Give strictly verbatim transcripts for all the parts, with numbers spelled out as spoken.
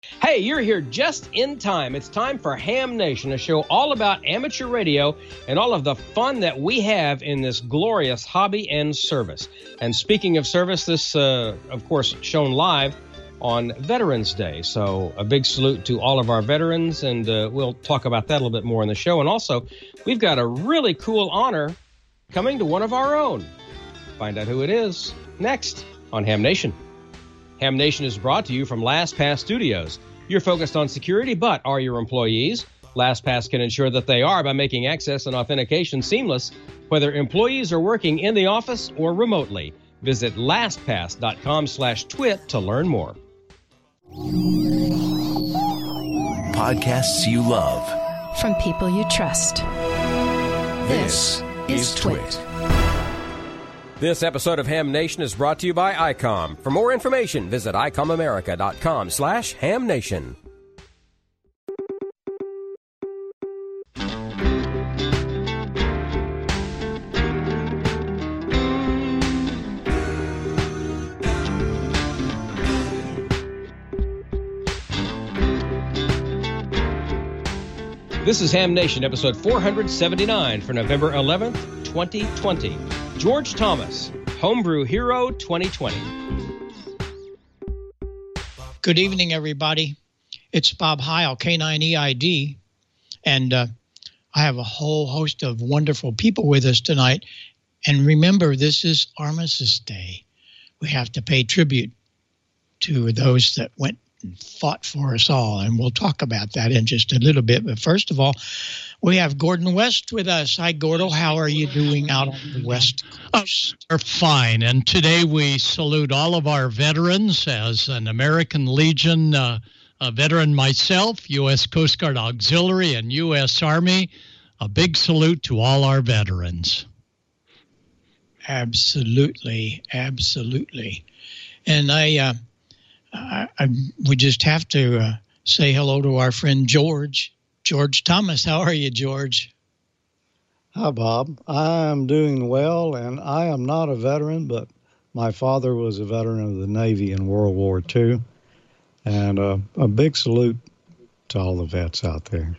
Hey, you're here just in time. It's time for Ham Nation, a show all about amateur radio and all of the fun that we have in this glorious hobby and service. And speaking of service, this, uh, of course, shown live on Veterans Day. So a big salute to all of our veterans, and uh, we'll talk about that a little bit more in the show. And also, we've got a really cool honor coming to one of our own. Find out who it is next on Ham Nation. Ham Nation is brought to you from LastPass Studios. You're focused on security, but are your employees? LastPass can ensure that they are by making access and authentication seamless, whether employees are working in the office or remotely. Visit LastPass.com slash twit to learn more. Podcasts you love. From people you trust. This, this is Twit. Twit. This episode of Ham Nation is brought to you by I COM. For more information, visit icomamerica.com slash hamnation. This is Ham Nation, episode four seventy-nine for November eleventh, twenty twenty. George Thomas, Homebrew Hero twenty twenty. Good evening, everybody. It's Bob Heil, K nine E I D, and uh, I have a whole host of wonderful people with us tonight. And remember, this is Armistice Day. We have to pay tribute to those that went and fought for us all, and we'll talk about that in just a little bit. But first of all, we have Gordon West with us. Hi, Gordo. How are you doing out on the West Coast? Oh, we're fine. And today we salute all of our veterans. As an American Legion uh, a veteran myself, U S Coast Guard Auxiliary, and U S Army, a big salute to all our veterans. Absolutely. Absolutely. And I, uh, I, I we just have to uh, say hello to our friend George. George Thomas, how are you, George? Hi, Bob. I am doing well, and I am not a veteran, but my father was a veteran of the Navy in World War Two, and uh, a big salute to all the vets out there.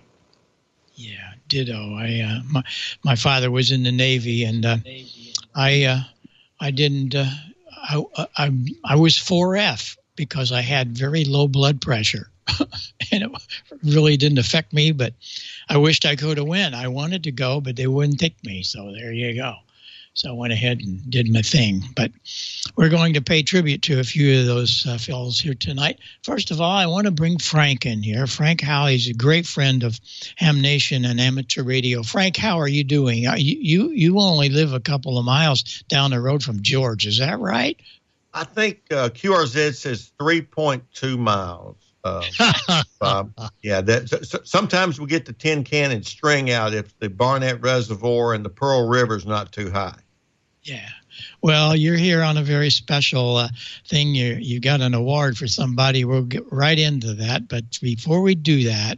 Yeah, ditto. I uh, my my father was in the Navy, and uh, I uh, I didn't. Uh, I, I I was four F because I had very low blood pressure. And it really didn't affect me, but I wished I could have went. I wanted to go, but they wouldn't take me. So there you go. So I went ahead and did my thing. But we're going to pay tribute to a few of those uh, fellows here tonight. First of all, I want to bring Frank in here. Frank Howell is a great friend of Ham Nation and amateur radio. Frank, how are you doing? Uh, you, you, you only live a couple of miles down the road from George. Is that right? I think uh, Q R Z says three point two miles. Uh, Bob. Yeah, that, so, sometimes we get the tin cannon string out if the Barnett Reservoir and the Pearl River is not too high. Yeah. Well, you're here on a very special uh, thing. You you got an award for somebody. We'll get right into that. But before we do that,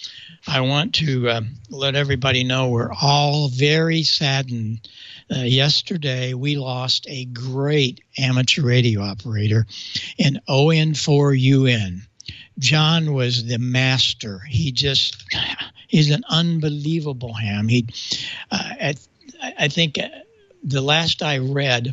I want to uh, let everybody know we're all very saddened. Uh, yesterday, we lost a great amateur radio operator in O N four U N. John was the master. He just, he's an unbelievable ham. He, uh, at, I think the last I read,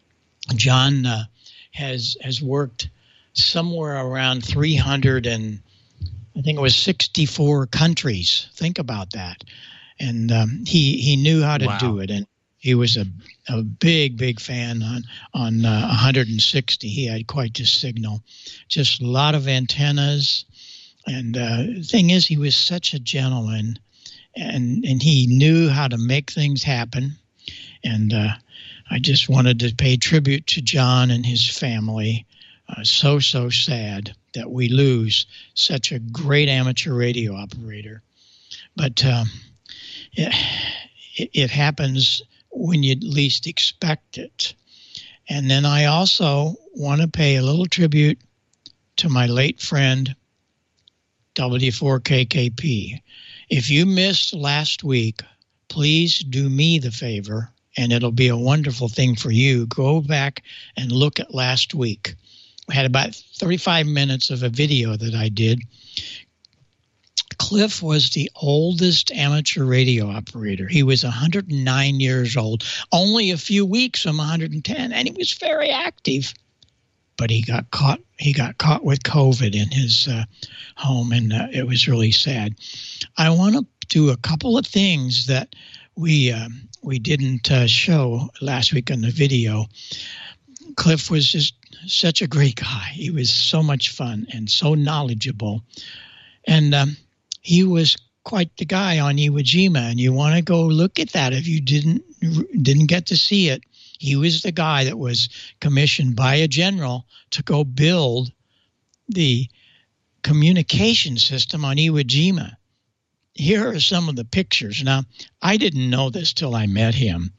John uh, has has worked somewhere around three hundred and I think it was sixty-four countries. Think about that. And um, he he knew how to wow. do it. And he was a, a big, big fan on, on uh, one hundred sixty. He had quite the signal. Just a lot of antennas. And uh, the thing is, he was such a gentleman, and, and he knew how to make things happen. And uh, I just wanted to pay tribute to John and his family. Uh, so, so sad that we lose such a great amateur radio operator. But um, it, it, it happens when you least expect it. And then I also want to pay a little tribute to my late friend, W four K K P. If you missed last week, please do me the favor, and it'll be a wonderful thing for you. Go back and look at last week. we had about thirty-five minutes of a video that I did. Cliff was the oldest amateur radio operator. He was one hundred nine years old, only a few weeks from one hundred ten, and he was very active. But he got caught. He got caught with COVID in his uh, home, and uh, it was really sad. I want to do a couple of things that we um, we didn't uh, show last week on the video. Cliff was just such a great guy. He was so much fun and so knowledgeable, and um, he was quite the guy on Iwo Jima. And you want to go look at that if you didn't didn't get to see it. He was the guy that was commissioned by a general to go build the communication system on Iwo Jima. Here are some of the pictures. Now, I didn't know this till I met him.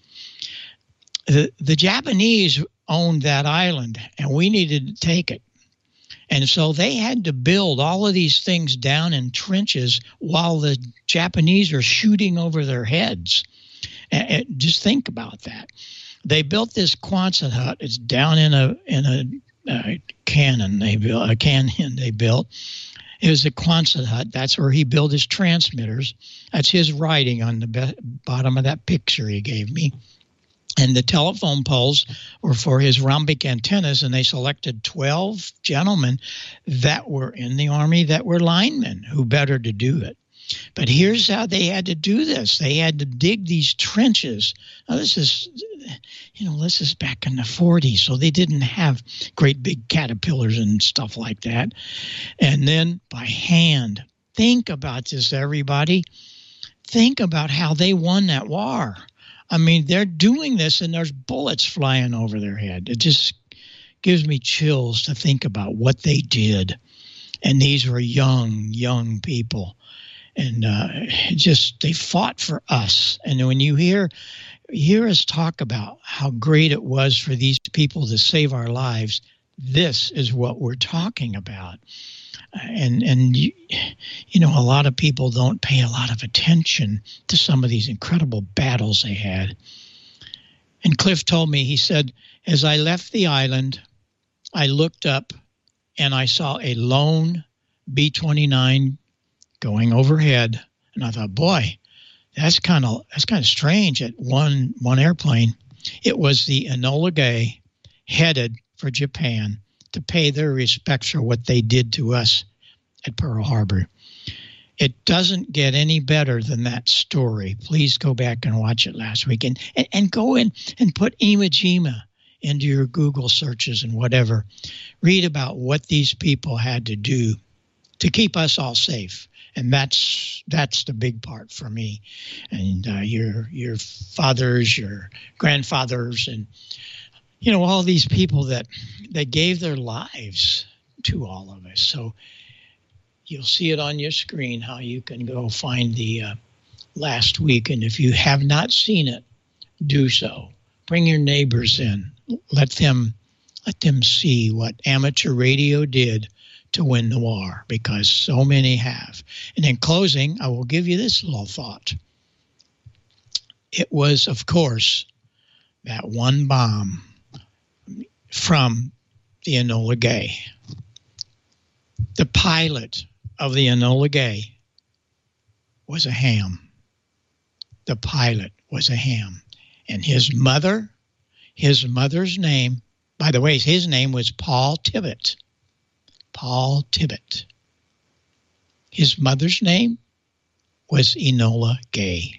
The, the Japanese owned that island, and we needed to take it. And so they had to build all of these things down in trenches while the Japanese are shooting over their heads. And, and just think about that. They built this Quonset hut. It's down in a in a uh, cannon. They built a canyon. They built. It was a Quonset hut. That's where he built his transmitters. That's his writing on the be- bottom of that picture he gave me. And the telephone poles were for his rhombic antennas, and they selected twelve gentlemen that were in the Army that were linemen who better to do it. But here's how they had to do this. They had to dig these trenches. Now, this is, you know, this is back in the forties, so they didn't have great big caterpillars and stuff like that. And then by hand. Think about this, everybody. Think about how they won that war. I mean, they're doing this, and there's bullets flying over their head. It just gives me chills to think about what they did. And these were young, young people. And uh, just they fought for us. And when you hear hear us talk about how great it was for these people to save our lives, this is what we're talking about. And and you, you know, a lot of people don't pay a lot of attention to some of these incredible battles they had. And Cliff told me, he said, as I left the island, I looked up and I saw a lone B twenty-nine going overhead, and I thought, boy, that's kind of that's kind of strange. At one one airplane, it was the Enola Gay headed for Japan to pay their respects for what they did to us at Pearl Harbor. It doesn't get any better than that story. Please go back and watch it last week, and and, and go in and put Iwo Jima into your Google searches and whatever. Read about what these people had to do to keep us all safe. And that's that's the big part for me. And uh, your your fathers, your grandfathers, and you know all these people that that gave their lives to all of us. So you'll see it on your screen how you can go find the uh, last week. And if you have not seen it, do so. Bring your neighbors in. Let them let them see what amateur radio did to win the war, because so many have. And in closing, I will give you this little thought. It was, of course, that one bomb from the Enola Gay. The pilot of the Enola Gay was a ham. The pilot was a ham. And his mother, his mother's name, by the way, his name was Paul Tibbet. Paul Tibbet. His mother's name was Enola Gay.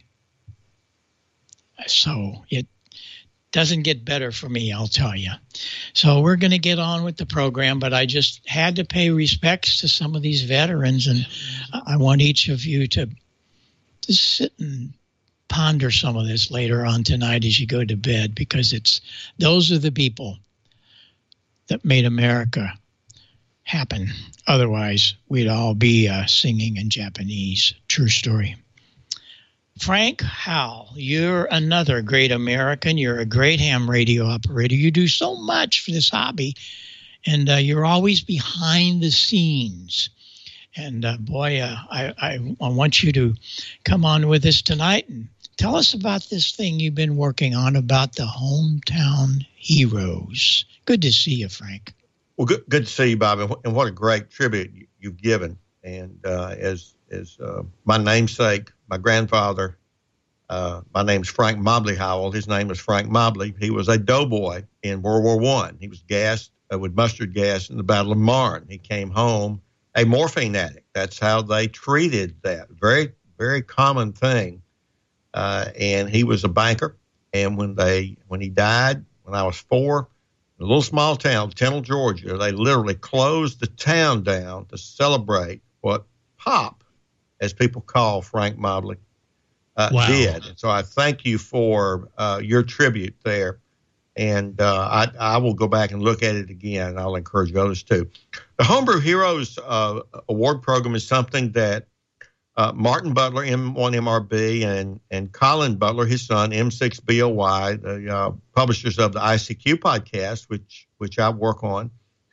So it doesn't get better for me, I'll tell you. So we're going to get on with the program, but I just had to pay respects to some of these veterans, and I want each of you to just sit and ponder some of this later on tonight as you go to bed, because it's those are the people that made America happen. Otherwise, we'd all be uh, singing in Japanese. True story. Frank Howell, you're another great American. You're a great ham radio operator. You do so much for this hobby, and uh, you're always behind the scenes. And uh, boy, uh, I, I, I want you to come on with us tonight and tell us about this thing you've been working on about the hometown heroes. Good to see you, Frank. Well, good, good to see you, Bob, and, wh- and what a great tribute you, you've given. And uh, as as uh, my namesake, my grandfather, uh, my name's Frank Mobley Howell. His name was Frank Mobley. He was a doughboy in World War One. He was gassed uh, with mustard gas in the Battle of Marne. He came home a morphine addict. That's how they treated that. Very, very common thing. Uh, and he was a banker. And when they when he died, when I was four, a little small town, Tennille, Georgia, they literally closed the town down to celebrate what Pop, as people call Frank Mobley, uh, wow. did. And so I thank you for uh, your tribute there. And uh, I, I will go back and look at it again, and I'll encourage others too. The Homebrew Heroes uh, Award Program is something that uh, Martin Butler, M one M R B, and, and Colin Butler, his son, M six B O Y, the uh, publishers of the I C Q podcast, which which I work on,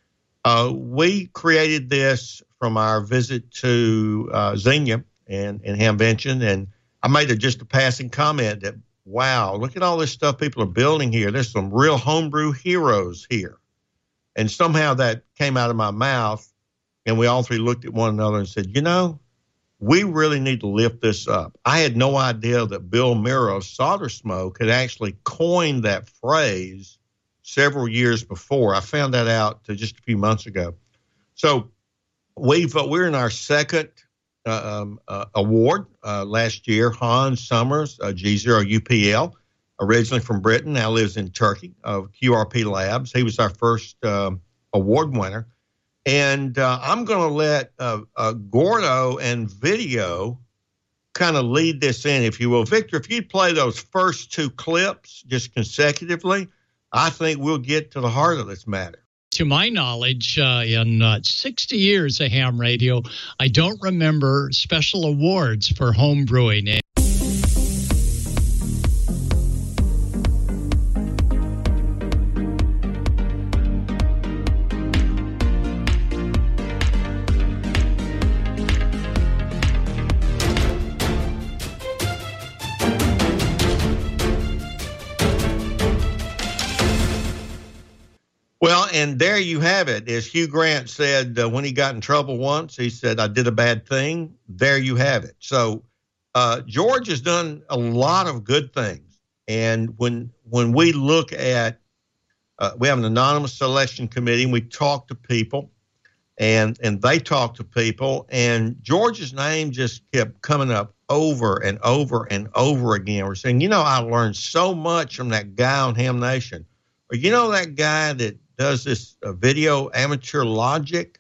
uh, we created this from our visit to uh, Xenia and, and Hamvention, and I made a, just a passing comment that, wow, look at all this stuff people are building here. There's some real homebrew heroes here. And somehow that came out of my mouth, and we all three looked at one another and said, you know, we really need to lift this up. I had no idea that Bill Miro, Solder Smoke, had actually coined that phrase several years before. I found that out just a few months ago. So we've, uh, we're in our second uh, um, uh, award uh, last year. Hans Summers, uh, G zero U P L, originally from Britain, now lives in Turkey, of Q R P Labs. He was our first um, award winner. And uh, I'm going to let uh, uh, Gordo and Video kind of lead this in, if you will. Victor, if you'd play those first two clips just consecutively, I think we'll get to the heart of this matter. To my knowledge, uh, in uh, sixty years of ham radio, I don't remember special awards for home brewing. Well, and there you have it. As Hugh Grant said uh, when he got in trouble once, he said, I did a bad thing. There you have it. So uh, George has done a lot of good things. And when when we look at, uh, we have an anonymous selection committee, and we talk to people, and, and they talk to people, and George's name just kept coming up over and over and over again. We're saying, you know, I learned so much from that guy on Ham Nation. Or, you know, that guy that does this uh, video, Amateur Logic,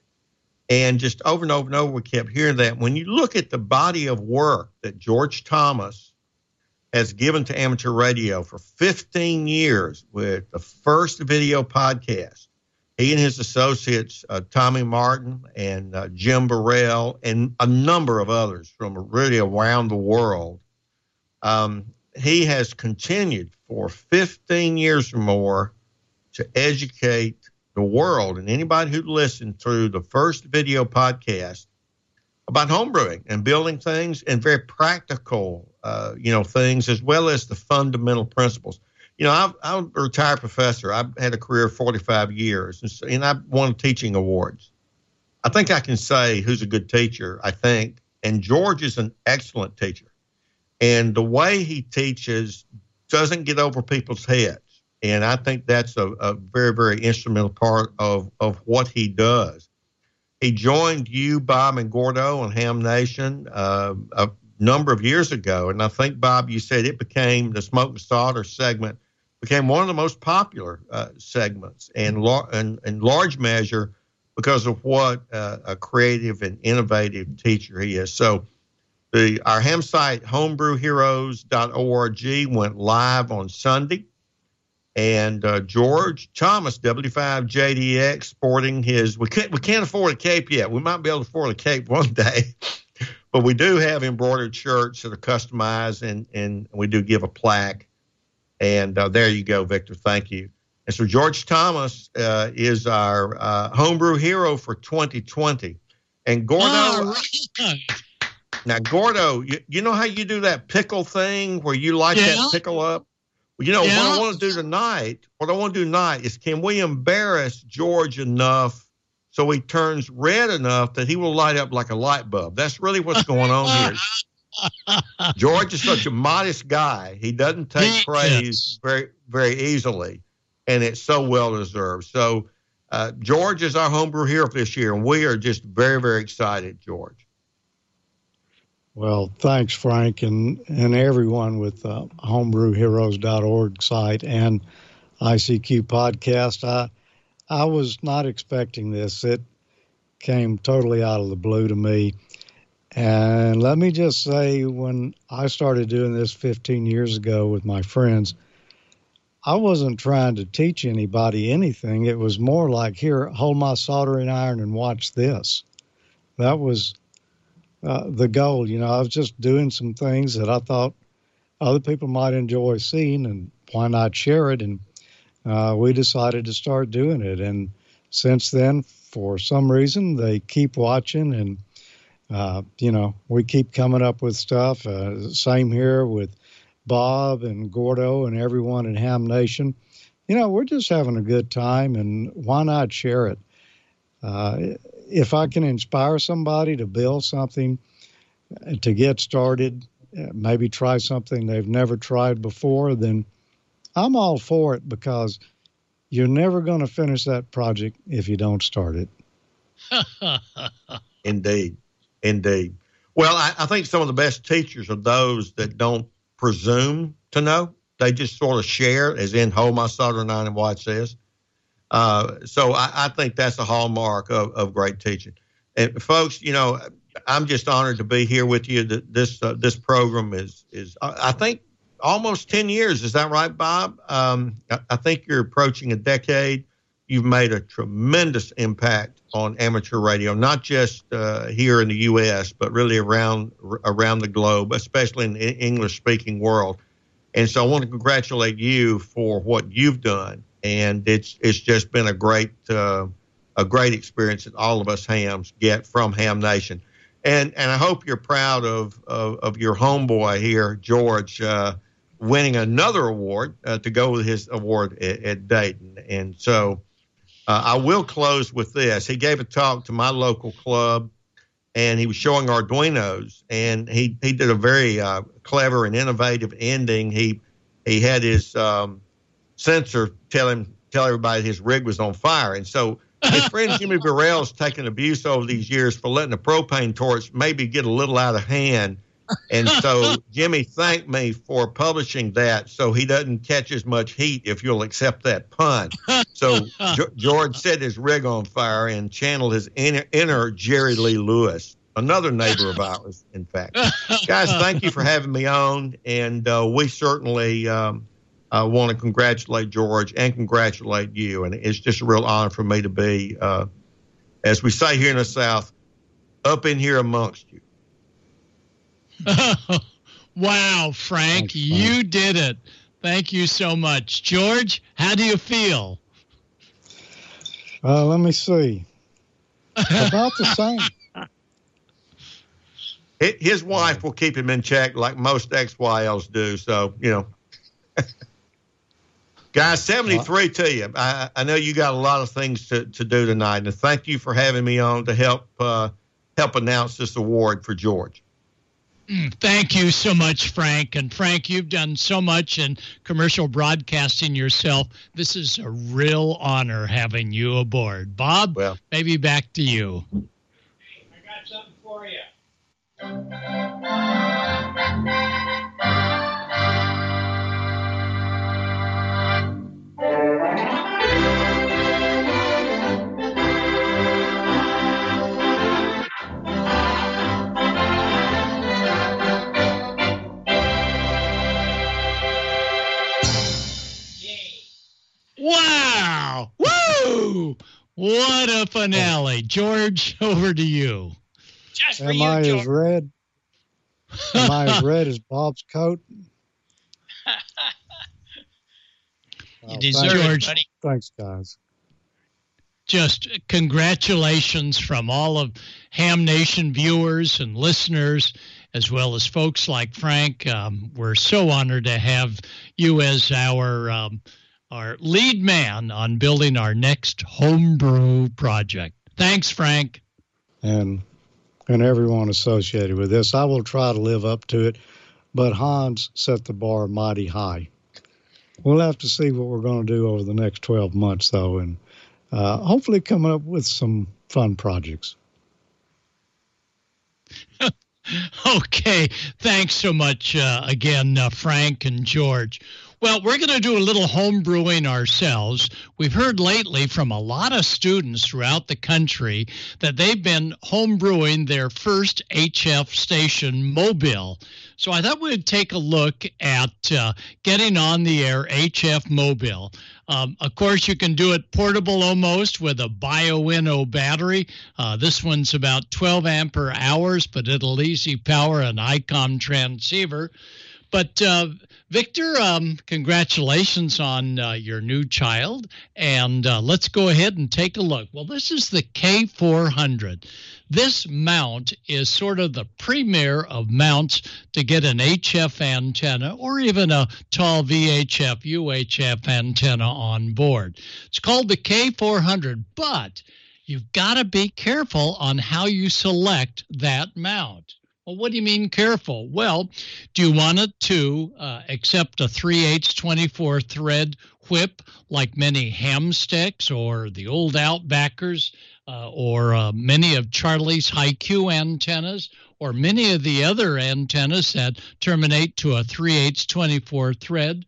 and just over and over and over, we kept hearing that. When you look at the body of work that George Thomas has given to amateur radio for fifteen years with the first video podcast, he and his associates, uh, Tommy Martin and uh, Jim Burrell, and a number of others from really around the world, um, he has continued for fifteen years or more to educate the world and anybody who listened through the first video podcast about homebrewing and building things and very practical, uh, you know, things, as well as the fundamental principles. You know, I've, I'm a retired professor. I've had a career of forty-five years, and, so, and I've won teaching awards. I think I can say who's a good teacher, I think, and George is an excellent teacher. And the way he teaches doesn't get over people's heads. And I think that's a, a very, very instrumental part of, of what he does. He joined you, Bob, and Gordo on Ham Nation uh, a number of years ago. And I think, Bob, you said it became, the Smoke and Solder segment became one of the most popular uh, segments, and lar- in, in large measure because of what uh, a creative and innovative teacher he is. So the our ham site, homebrew heroes dot org, went live on Sunday. And uh, George Thomas, W five J D X, sporting his, we can't, we can't afford a cape yet. We might be able to afford a cape one day, but we do have embroidered shirts that are customized, and, and we do give a plaque. And uh, there you go, Victor. Thank you. And so George Thomas uh, is our uh, homebrew hero for twenty twenty. And Gordo, Oh, right. now Gordo, you, you know how you do that pickle thing where you light Yeah. that pickle up? Well, you know, Yeah. what I want to do tonight, what I want to do tonight is can we embarrass George enough so he turns red enough that he will light up like a light bulb? That's really what's going on here. George is such a modest guy. He doesn't take He praise is. very, very easily, and it's so well deserved. So, uh, George is our homebrew hero this year, and we are just very, very excited, George. Well, thanks, Frank, and, and everyone with uh, homebrew heroes dot org site and I C Q podcast. I I was not expecting this. It came totally out of the blue to me. And let me just say, when I started doing this fifteen years ago with my friends, I wasn't trying to teach anybody anything. It was more like, here, hold my soldering iron and watch this. That was uh, the goal. You know, I was just doing some things that I thought other people might enjoy seeing, and why not share it? And uh, we decided to start doing it. And since then, for some reason, they keep watching, and, uh, you know, we keep coming up with stuff. Uh, same here with Bob and Gordo and everyone in Ham Nation. You know, we're just having a good time, and why not share it? Uh, if I can inspire somebody to build something, to get started, maybe try something they've never tried before, then I'm all for it, because you're never going to finish that project if you don't start it. Indeed. Indeed. Well, I, I think some of the best teachers are those that don't presume to know. They just sort of share, as in, hold my soldering iron and watch this. Uh, so I, I think that's a hallmark of, of great teaching. And folks, you know, I'm just honored to be here with you. This uh, this program is is I think almost ten years. Is that right, Bob? Um, I, I think you're approaching a decade. You've made a tremendous impact on amateur radio, not just uh, here in the U S, but really around around the globe, especially in the English-speaking world. And so I want to congratulate you for what you've done. And it's it's just been a great uh, a great experience that all of us hams get from Ham Nation. And and I hope you're proud of of, of your homeboy here, George, uh, winning another award uh, to go with his award at, at Dayton. And so uh, I will close with this. He gave a talk to my local club, and he was showing Arduinos, and he, he did a very uh, clever and innovative ending. He he had his um, sensor tell him tell everybody his rig was on fire, and so his friend Jimmy Burrell's taken abuse over these years for letting a propane torch maybe get a little out of hand. And so Jimmy thanked me for publishing that so he doesn't catch as much heat, if you'll accept that pun. So G- George set his rig on fire and channeled his inner, inner Jerry Lee Lewis, another neighbor of ours, in fact. Guys, thank you for having me on. And uh, we certainly um, uh, want to congratulate George and congratulate you. And it's just a real honor for me to be, uh, as we say here in the South, up in here amongst you. Wow, Frank, Thanks, you Frank. did it. Thank you so much. George, how do you feel? Uh, let me see. About the same. His wife will keep him in check like most X Y Ls do. So, you know. Guys, seventy-three to you. I, I know you got a lot of things to, to do tonight. And thank you for having me on to help uh, help announce this award for George. Thank you so much, Frank. And Frank, you've done so much in commercial broadcasting yourself. This is a real honor having you aboard. Bob, Well, maybe back to you. I got something for you. Wow! Woo! What a finale. George, over to you. Just for Am you, I George. as red? Am I as red as Bob's coat? You Oh, deserve thanks, it, George. buddy. Thanks, guys. Just congratulations from all of Ham Nation viewers and listeners. as well as folks like Frank. Um, we're so honored to have you as our um, our lead man on building our next homebrew project. Thanks, Frank. And and everyone associated with this. I will try to live up to it, but Hans set the bar mighty high. We'll have to see what we're going to do over the next twelve months, though, and uh, hopefully coming up with some fun projects. Okay, thanks so much uh, again, uh, Frank and George. Well, we're going to do a little home brewing ourselves. We've heard lately from a lot of students throughout the country that they've been home brewing their first H F station Mobile. So I thought we'd take a look at uh, getting on the air H F Mobile. Um, of course, you can do it portable almost with a BioWinnow battery. Uh, this one's about twelve ampere hours, but it'll easy power an ICOM transceiver. But uh, Victor, um, congratulations on uh, your new child. And uh, let's go ahead and take a look. Well, this is the K four hundred. This mount is sort of the premier of mounts to get an H F antenna or even a tall V H F, U H F antenna on board. It's called the K four hundred, but you've got to be careful on how you select that mount. Well, what do you mean careful? Well, do you want it to uh, accept a three eighths twenty-four thread whip like many ham sticks or the old Outbackers uh, or uh, many of Charlie's Hi-Q antennas or many of the other antennas that terminate to a three eighths twenty-four thread?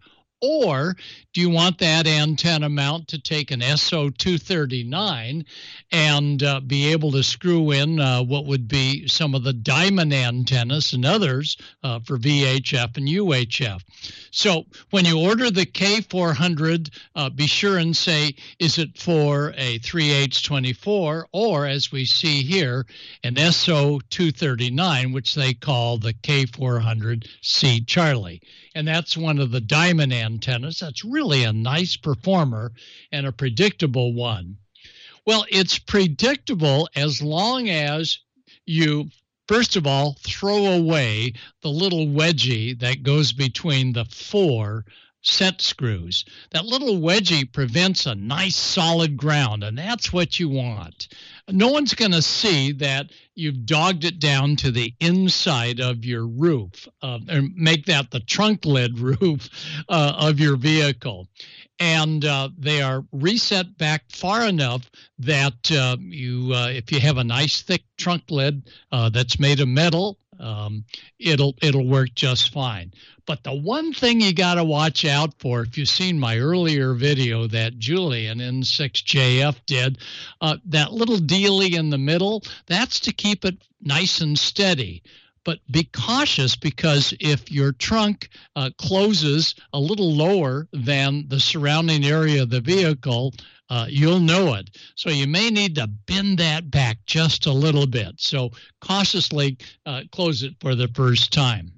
Or do you want that antenna mount to take an S O two thirty-nine and uh, be able to screw in uh, what would be some of the diamond antennas and others uh, for V H F and U H F? So when you order the K four hundred, uh, be sure and say, is it for a three eighths twenty-four or, as we see here, an S O two thirty-nine, which they call the K four hundred C Charlie. And that's one of the diamond antennas. That's really a nice performer and a predictable one. Well, it's predictable as long as you, first of all, throw away the little wedgie that goes between the four set screws. That little wedgie prevents a nice solid ground, and that's what you want. No one's going to see that you've dogged it down to the inside of your roof, uh, and make that the trunk lid roof uh, of your vehicle. And uh, they are reset back far enough that uh, you, uh, if you have a nice thick trunk lid uh, that's made of metal, um, it'll it'll work just fine. But the one thing you got to watch out for, if you've seen my earlier video that Julian N six J F did, uh, that little dealie in the middle, that's to keep it nice and steady. But be cautious, because if your trunk uh, closes a little lower than the surrounding area of the vehicle, uh, you'll know it. So you may need to bend that back just a little bit. So cautiously uh, close it for the first time.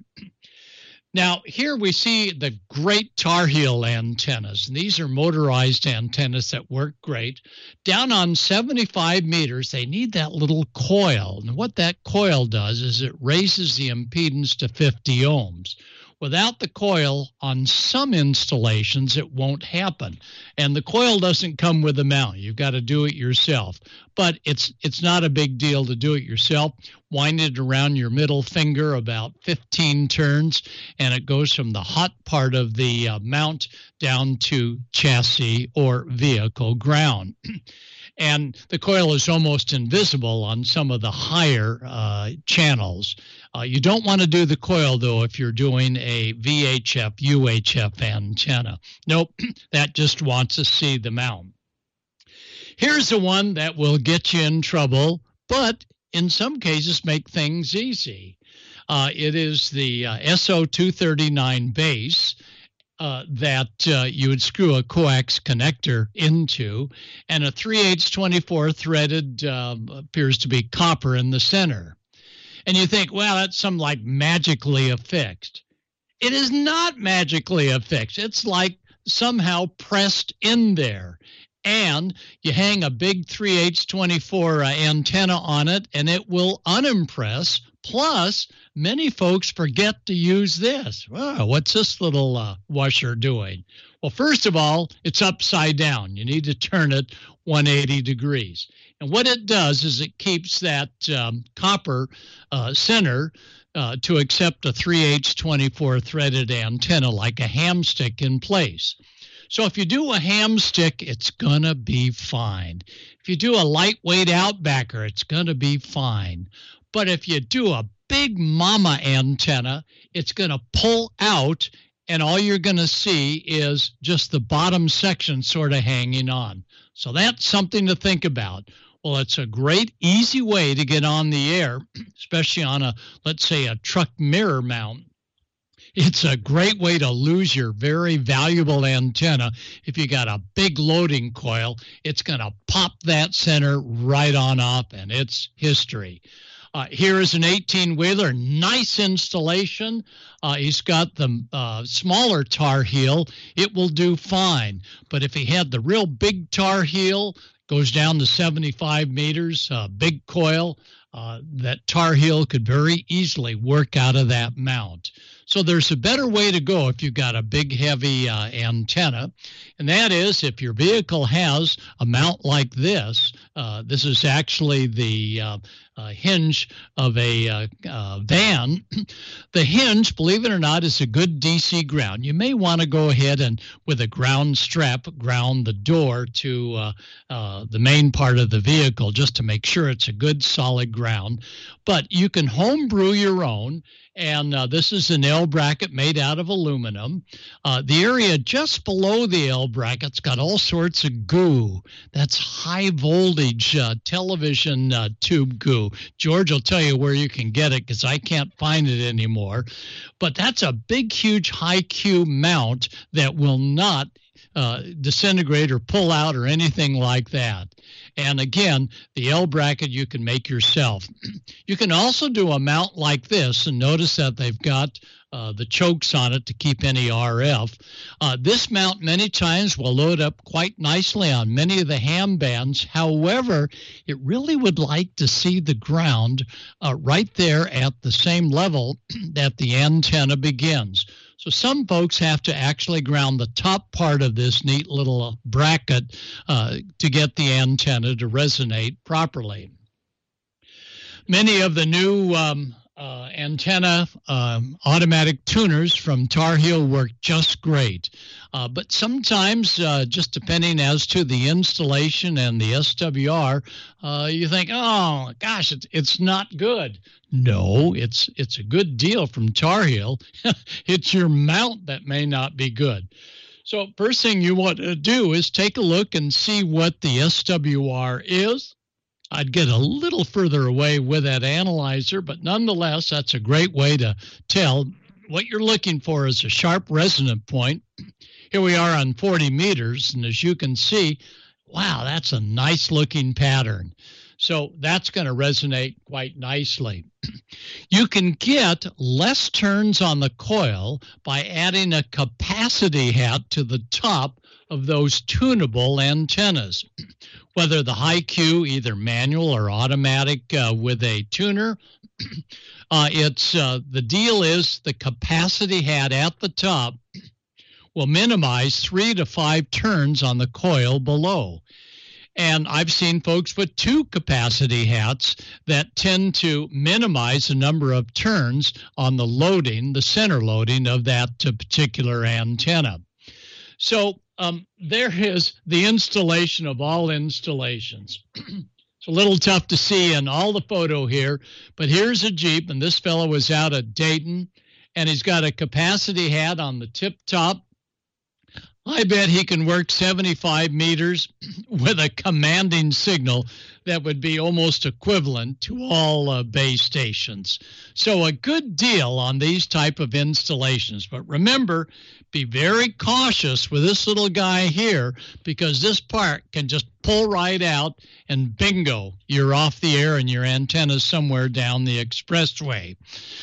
Now, here we see the great Tar Heel antennas. And these are motorized antennas that work great. Down on seventy-five meters, they need that little coil. And what that coil does is it raises the impedance to fifty ohms. Without the coil, on some installations, it won't happen. And the coil doesn't come with a mount. You've got to do it yourself. But it's it's not a big deal to do it yourself. Wind it around your middle finger about fifteen turns, and it goes from the hot part of the uh, mount down to chassis or vehicle ground. And the coil is almost invisible on some of the higher uh, channels. Uh, you don't want to do the coil, though, if you're doing a V H F, U H F antenna. Nope, that just wants to see the mount. Here's the one that will get you in trouble, but in some cases make things easy. Uh, it is the uh, S O two thirty-nine base. Uh, that uh, you would screw a coax connector into, and a three eighths twenty-four threaded uh, appears to be copper in the center. And you think, well, that's some like magically affixed. It is not magically affixed. It's like somehow pressed in there. and you hang a big three eighths twenty-four uh, antenna on it, and it will unimpress. Plus, many folks forget to use this. Wow, what's this little uh, washer doing? Well, first of all, it's upside down. You need to turn it one hundred eighty degrees. And what it does is it keeps that um, copper uh, center uh, to accept a three eighths twenty-four threaded antenna like a hamstick in place. So if you do a hamstick, it's going to be fine. If you do a lightweight outbacker, it's going to be fine. But if you do a big mama antenna, it's going to pull out, and all you're going to see is just the bottom section sort of hanging on. So that's something to think about. Well, it's a great, easy way to get on the air, especially on a, let's say, a truck mirror mount. It's a great way to lose your very valuable antenna. If you got a big loading coil, it's going to pop that center right on off, and it's history. Uh, here is an eighteen-wheeler, nice installation. Uh, he's got the uh, smaller tar heel. It will do fine. But if he had the real big tar heel, goes down to seventy-five meters, uh, big coil, uh, that tar heel could very easily work out of that mount. So there's a better way to go if you've got a big, heavy uh, antenna, and that is if your vehicle has a mount like this. Uh, this is actually the uh, uh, hinge of a uh, uh, van. The hinge, believe it or not, is a good D C ground. You may want to go ahead and, with a ground strap, ground the door to uh, uh, the main part of the vehicle just to make sure it's a good, solid ground. But you can home brew your own. And uh, this is an L bracket made out of aluminum. Uh, the area just below the L bracket's got all sorts of goo. That's high voltage uh, television uh, tube goo. George will tell you where you can get it because I can't find it anymore. But that's a big, huge high Q mount that will not uh, disintegrate or pull out or anything like that. And again, the L bracket you can make yourself. You can also do a mount like this, and notice that they've got uh, the chokes on it to keep any R F. Uh, this mount many times will load up quite nicely on many of the ham bands. However, it really would like to see the ground uh, right there at the same level that the antenna begins. So some folks have to actually ground the top part of this neat little bracket uh, to get the antenna to resonate properly. Many of the new um, uh, antenna um, automatic tuners from Tar Heel work just great. Uh, but sometimes, uh, just depending as to the installation and the S W R, uh, you think, oh, gosh, it's, it's not good. No, it's it's a good deal from Tar Heel. It's your mount that may not be good. So first thing you want to do is take a look and see what the S W R is. I'd get a little further away with that analyzer, but nonetheless, that's a great way to tell. What you're looking for is a sharp resonant point. Here we are on forty meters, and as you can see, wow, that's a nice looking pattern. So that's going to resonate quite nicely. You can get less turns on the coil by adding a capacity hat to the top of those tunable antennas. Whether the high Q, either manual or automatic uh, with a tuner, uh, it's uh, the deal is the capacity hat at the top will minimize three to five turns on the coil below. And I've seen folks with two capacity hats that tend to minimize the number of turns on the loading, the center loading of that particular antenna. So um, there is the installation of all installations. It's a little tough to see in all the photo here, but here's a Jeep, and this fellow was out at Dayton, and he's got a capacity hat on the tip top. I bet he can work seventy-five meters with a commanding signal that would be almost equivalent to all uh, base stations. So a good deal on these type of installations. But remember, be very cautious with this little guy here, because this part can just pull right out and bingo, you're off the air and your antenna's somewhere down the expressway.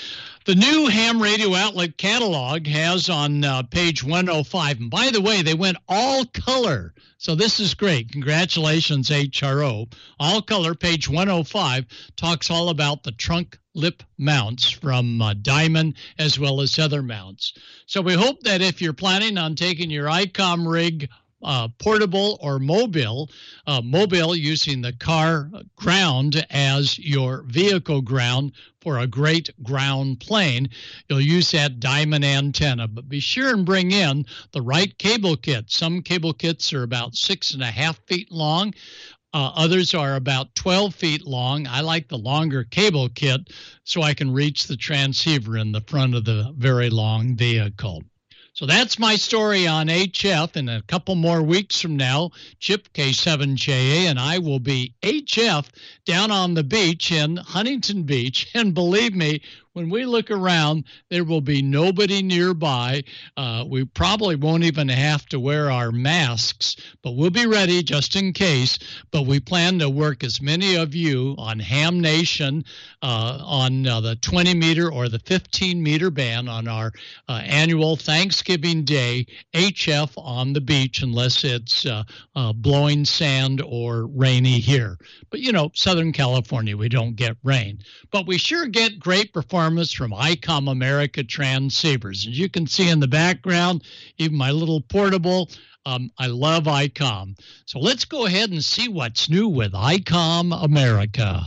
The new ham radio outlet catalog has on uh, page one oh five. And by the way, they went all color. So this is great. Congratulations, H R O. All color, page one oh five, talks all about the trunk lip mounts from uh, Diamond as well as other mounts. So we hope that if you're planning on taking your ICOM rig Uh, portable or mobile, uh, mobile using the car ground as your vehicle ground for a great ground plane, you'll use that Diamond antenna. But be sure and bring in the right cable kit. Some cable kits are about six and a half feet long. Uh, others are about twelve feet long. I like the longer cable kit so I can reach the transceiver in the front of the very long vehicle. So that's my story on H F. In a couple more weeks from now, Chip K seven J A and I will be H F down on the beach in Huntington Beach. And believe me, when we look around, there will be nobody nearby. Uh, we probably won't even have to wear our masks, but we'll be ready just in case. But we plan to work as many of you on Ham Nation uh, on uh, the twenty meter or the fifteen meter band on our uh, annual Thanksgiving Day H F on the beach, unless it's uh, uh, blowing sand or rainy here. But, you know, Southern California, we don't get rain. But we sure get great performance from ICOM America transceivers. As you can see in the background, even my little portable, um, I love ICOM. So let's go ahead and see what's new with ICOM America.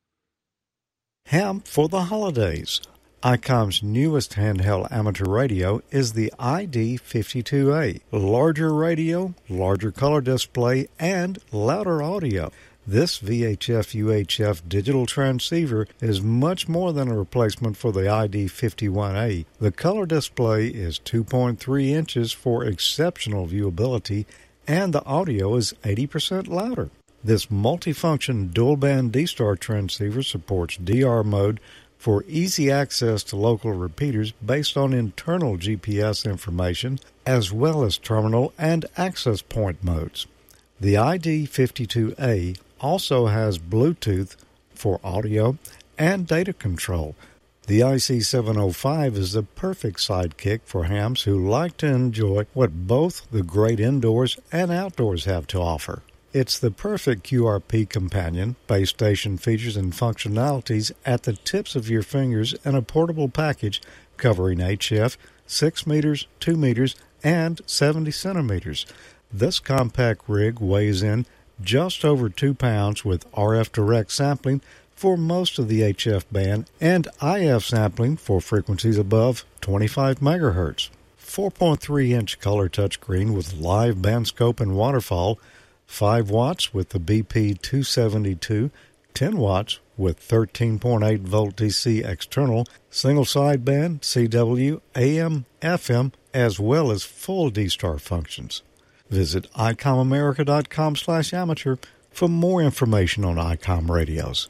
Ham for the holidays. ICOM's newest handheld amateur radio is the I D fifty-two A. Larger radio, larger color display, and louder audio. This V H F U H F digital transceiver is much more than a replacement for the I D fifty-one A. The color display is two point three inches for exceptional viewability, and the audio is eighty percent louder. This multifunction dual-band D-Star transceiver supports D R mode for easy access to local repeaters based on internal G P S information, as well as terminal and access point modes. The I D fifty-two A also has Bluetooth for audio and data control. The I C seven oh five is the perfect sidekick for hams who like to enjoy what both the great indoors and outdoors have to offer. It's the perfect Q R P companion, base station features and functionalities at the tips of your fingers in a portable package covering H F, six meters, two meters, and seventy centimeters. This compact rig weighs in just over two pounds with R F direct sampling for most of the H F band and I F sampling for frequencies above twenty-five megahertz. four point three inch color touchscreen with live band scope and waterfall, five watts with the B P two seventy-two, ten watts with thirteen point eight volt D C external, single sideband, C W, A M, F M, as well as full D-Star functions. Visit icomamerica.com slash amateur for more information on ICOM radios.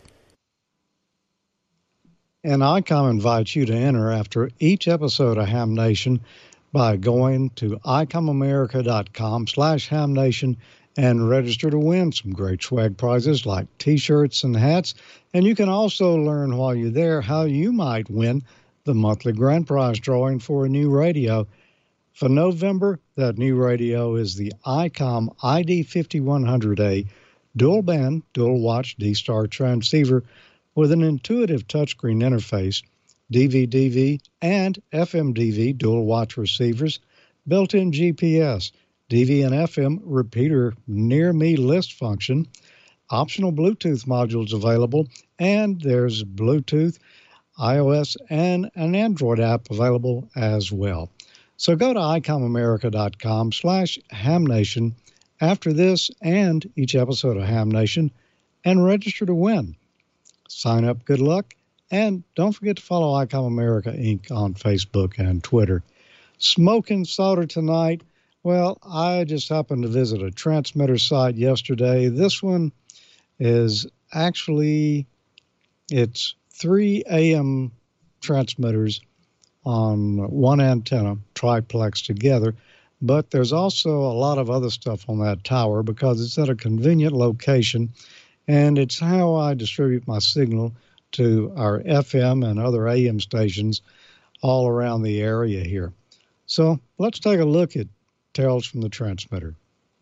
And ICOM invites you to enter after each episode of Ham Nation by going to icomamerica.com slash Ham Nation and register to win some great swag prizes like T-shirts and hats. And you can also learn while you're there how you might win the monthly grand prize drawing for a new radio. For November, that new radio is the ICOM I D fifty-one hundred A dual band, dual watch D-Star transceiver with an intuitive touchscreen interface, D V D V and F M D V dual watch receivers, built-in G P S, D V and F M repeater near me list function, optional Bluetooth modules available, and there's Bluetooth, iOS, and an Android app available as well. So go to icomamerica.com slash hamnation after this and each episode of Ham Nation and register to win. Sign up, good luck, and don't forget to follow ICOM America Incorporated on Facebook and Twitter. Smoking solder tonight. Well, I just happened to visit a transmitter site yesterday. This one is actually, it's three A M transmitters on one antenna, triplex together, but there's also a lot of other stuff on that tower because it's at a convenient location, and it's how I distribute my signal to our F M and other A M stations all around the area here. So let's take a look at Tales from the Transmitter.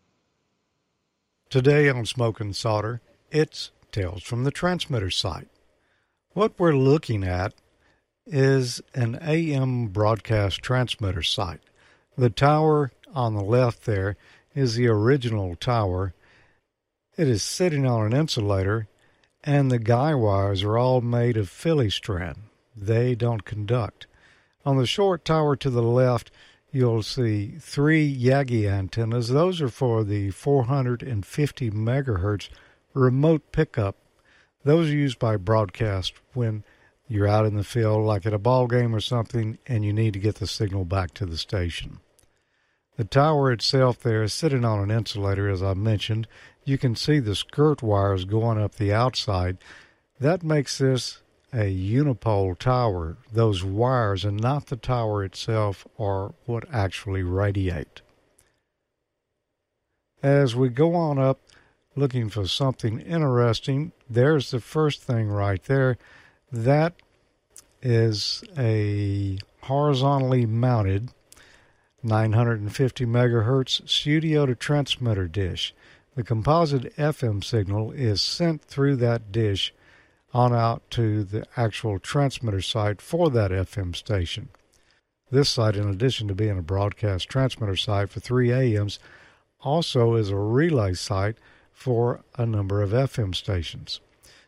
Today on Smoke and Solder, it's Tales from the Transmitter site. What we're looking at is an A M broadcast transmitter site. The tower on the left there is the original tower. It is sitting on an insulator, and the guy wires are all made of Philly strand. They don't conduct. On the short tower to the left, you'll see three Yagi antennas. Those are for the four hundred fifty megahertz remote pickup. Those are used by broadcast when you're out in the field, like at a ball game or something, and you need to get the signal back to the station. The tower itself there is sitting on an insulator, as I mentioned. You can see the skirt wires going up the outside. That makes this a unipole tower. Those wires and not the tower itself are what actually radiate. As we go on up looking for something interesting, there's the first thing right there. That is a horizontally mounted nine hundred fifty megahertz studio to transmitter dish. The composite F M signal is sent through that dish on out to the actual transmitter site for that F M station. This site, in addition to being a broadcast transmitter site for three A Ms, also is a relay site for a number of F M stations.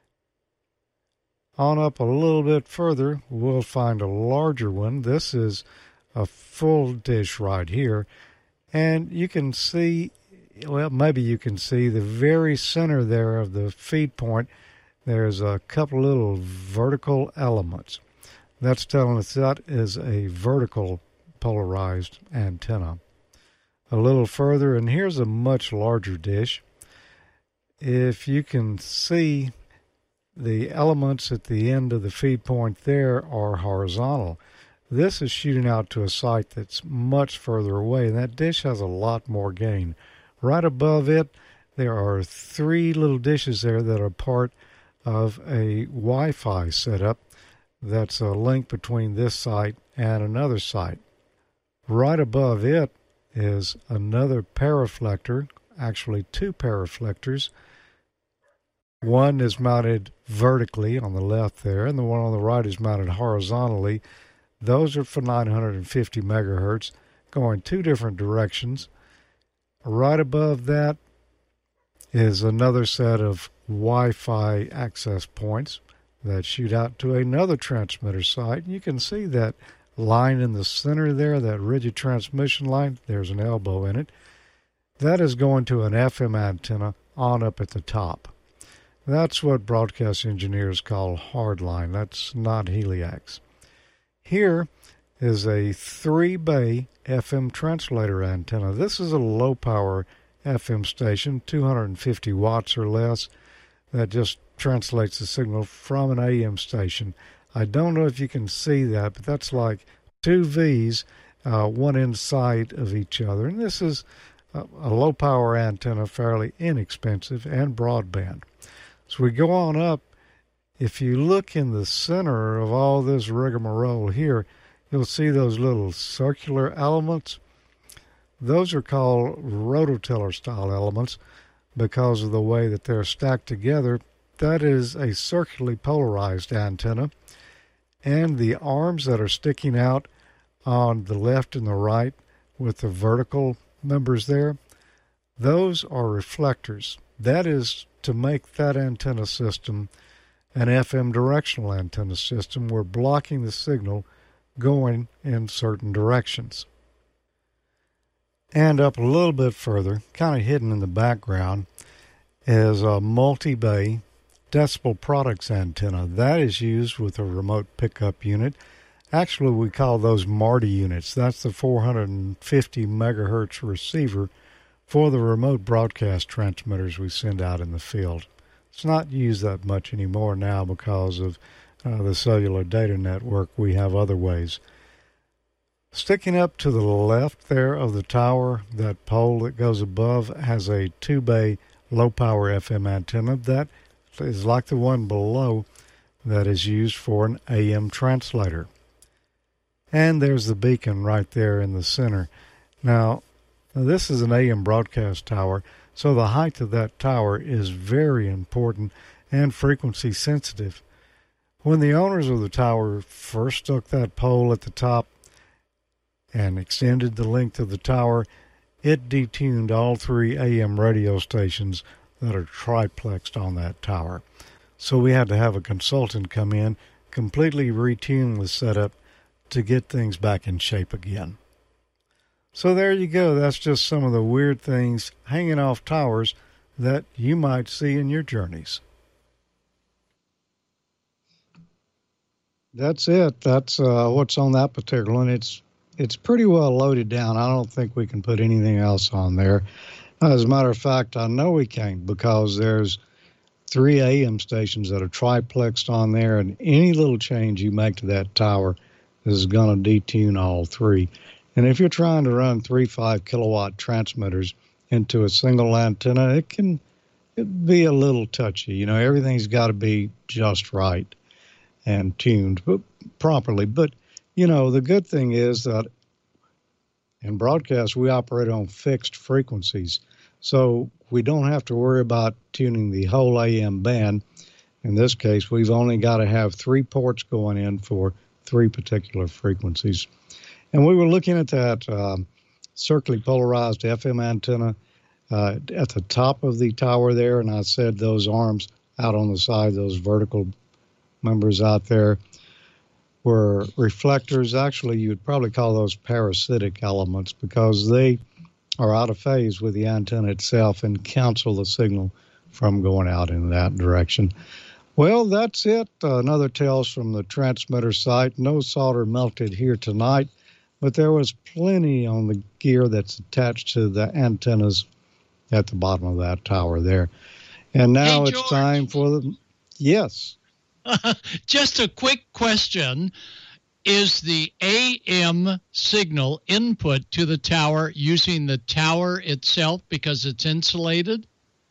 On up a little bit further, we'll find a larger one. This is a full dish right here, and you can see, well, maybe you can see the very center there of the feed point. There's a couple little vertical elements. That's telling us that is a vertical polarized antenna. A little further, and here's a much larger dish. If you can see, the elements at the end of the feed point there are horizontal. This is shooting out to a site that's much further away, and that dish has a lot more gain. Right above it, there are three little dishes there that are part of a Wi-Fi setup that's a link between this site and another site. Right above it is another paraflector, actually two paraflectors. One is mounted vertically on the left there, and the one on the right is mounted horizontally. Those are for nine hundred fifty megahertz, going two different directions. Right above that is another set of Wi-Fi access points that shoot out to another transmitter site. You can see that line in the center there, that rigid transmission line. There's an elbow in it. That is going to an F M antenna on up at the top. That's what broadcast engineers call hardline. That's not Heliax. Here is a three-bay F M translator antenna. This is a low-power F M station, two hundred fifty watts or less, that just translates the signal from an A M station. I don't know if you can see that, but that's like two V's, uh, one inside of each other. And this is a, a low-power antenna, fairly inexpensive, and broadband. So we go on up. If you look in the center of all this rigmarole here, you'll see those little circular elements. Those are called rototiller style elements because of the way that they're stacked together. That is a circularly polarized antenna. And the arms that are sticking out on the left and the right with the vertical members there, those are reflectors. That is to make that antenna system an F M directional antenna system. We're blocking the signal going in certain directions. And up a little bit further, kind of hidden in the background, is a multi-bay decibel products antenna. That is used with a remote pickup unit. Actually, we call those MARTI units. That's the four hundred fifty megahertz receiver for the remote broadcast transmitters we send out in the field. It's not used that much anymore now because of uh, the cellular data network. We have other ways. Sticking up to the left there of the tower, that pole that goes above has a two-bay low-power F M antenna. That is like the one below. that is used for an A M translator. And there's the beacon right there in the center. Now, this is an A M broadcast tower, so the height of that tower is very important and frequency sensitive. When the owners of the tower first stuck that pole at the top and extended the length of the tower, it detuned all three A M radio stations that are triplexed on that tower. So we had to have a consultant come in, completely retune the setup to get things back in shape again. So there you go. That's just some of the weird things hanging off towers that you might see in your journeys. That's it. That's uh, what's on that particular one. It's it's pretty well loaded down. I don't think we can put anything else on there. As a matter of fact, I know we can't, because there's three A M stations that are triplexed on there, and any little change you make to that tower is going to detune all three. And if you're trying to run three five kilowatt transmitters into a single antenna, it can it be a little touchy. You know, everything's got to be just right and tuned but properly. But, you know, the good thing is that in broadcast, we operate on fixed frequencies. So we don't have to worry about tuning the whole A M band. In this case, we've only got to have three ports going in for three particular frequencies. And we were looking at that um, circularly polarized F M antenna uh, at the top of the tower there, and I said those arms out on the side, those vertical members out there, were reflectors. Actually, you would probably call those parasitic elements, because they are out of phase with the antenna itself and cancel the signal from going out in that direction. Well, that's it. Uh, another Tales from the Transmitter site. No solder melted here tonight, but there was plenty on the gear that's attached to the antennas at the bottom of that tower there. And now Hey, it's George. time for the... Yes. Just a quick question. Is the A M signal input to the tower using the tower itself because it's insulated?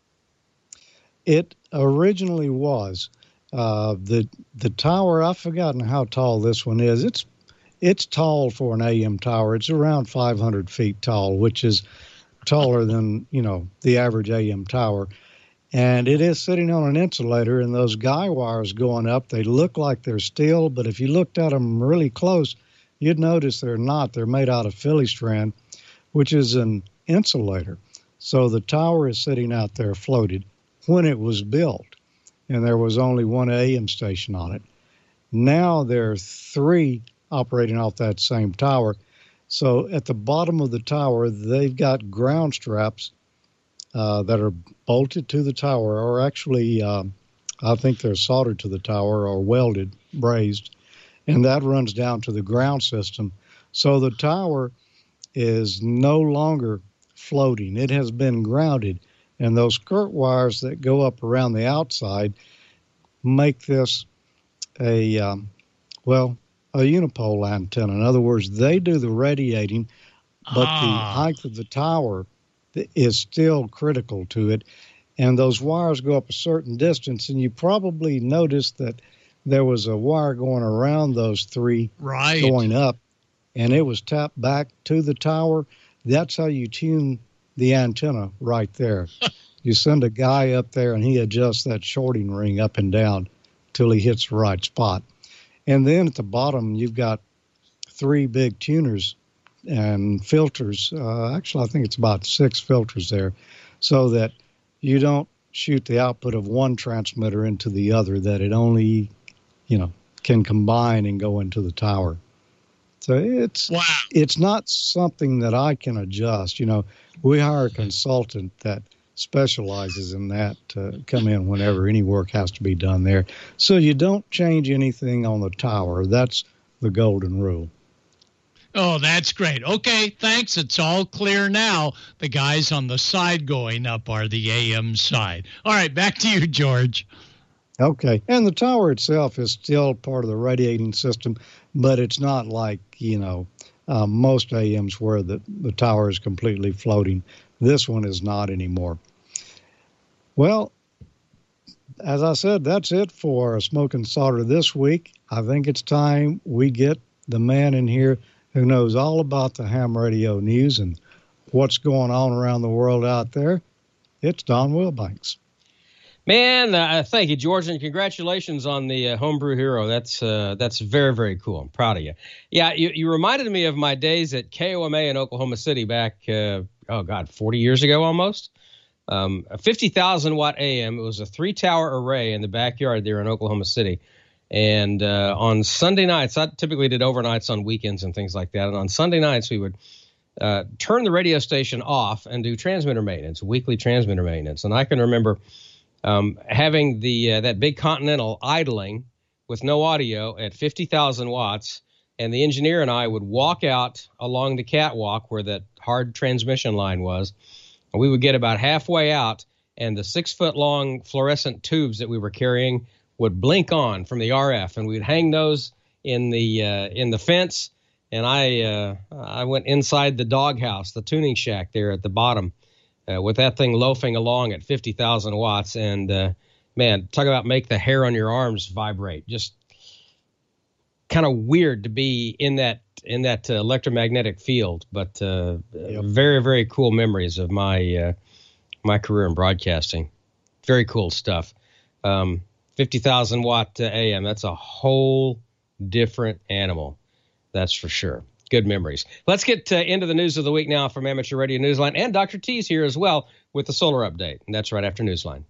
It originally was. Uh, the the tower, I've forgotten how tall this one is. It's it's tall for an A M tower. It's around five hundred feet tall, which is taller than, you know, the average A M tower. And it is sitting on an insulator, and those guy wires going up, they look like they're steel, but if you looked at them really close, you'd notice they're not. They're made out of Philly strand, which is an insulator. So the tower is sitting out there floated when it was built, and there was only one A M station on it. Now there are three operating off that same tower. So at the bottom of the tower, they've got ground straps uh, that are bolted to the tower, or actually, um, I think they're soldered to the tower or welded, brazed, and that runs down to the ground system. So the tower is no longer floating. It has been grounded, and those skirt wires that go up around the outside make this a, um, well, a unipole antenna. In other words, they do the radiating, but Ah. the height of the tower is still critical to it. And those wires go up a certain distance, and you probably noticed that there was a wire going around those three Right. going up, and it was tapped back to the tower. That's how you tune the antenna right there. You send a guy up there, and he adjusts that shorting ring up and down till he hits the right spot. And then at the bottom, you've got three big tuners and filters. Uh, actually, I think it's about six filters there, so that you don't shoot the output of one transmitter into the other, that it only, you know, can combine and go into the tower. So it's Wow. it's not something that I can adjust. You know, we hire a consultant that specializes in that to come in whenever any work has to be done there. So you don't change anything on the tower. That's the golden rule. Oh, that's great. Okay, thanks. It's all clear now. The guys on the side going up are the A M side. All right, back to you, George. Okay. And the tower itself is still part of the radiating system, but it's not like, you know, uh, most A Ms where the, the tower is completely floating. This one is not anymore. Well, as I said, that's it for Smoking Solder this week. I think it's time we get the man in here who knows all about the ham radio news and what's going on around the world out there. It's Don Wilbanks. Man, uh, thank you, George, and congratulations on the uh, Homebrew Hero. That's uh, that's very, very cool. I'm proud of you. Yeah, you, you reminded me of my days at K O M A in Oklahoma City back, uh, oh, God, forty years ago almost. Um, a fifty thousand watt A M. It was a three-tower array in the backyard there in Oklahoma City. And uh, on Sunday nights, I typically did overnights on weekends and things like that. And on Sunday nights, we would uh, turn the radio station off and do transmitter maintenance, weekly transmitter maintenance. And I can remember um, having the uh, that big Continental idling with no audio at fifty thousand watts. And the engineer and I would walk out along the catwalk where that hard transmission line was. And we would get about halfway out, and the six-foot-long fluorescent tubes that we were carrying would blink on from the R F, and we'd hang those in the uh, in the fence. And I uh, I went inside the doghouse, the tuning shack there at the bottom, uh, with that thing loafing along at fifty thousand watts. And uh, man, talk about make the hair on your arms vibrate. Just kind of weird to be in that in that uh, electromagnetic field, but uh, yep. very, very cool memories of my uh, my career in broadcasting. Very cool stuff. Um, fifty thousand watt uh, A M, that's a whole different animal. That's for sure. Good memories. Let's get uh, into the news of the week now from Amateur Radio Newsline, and Doctor T's here as well with the solar update, and that's right after Newsline.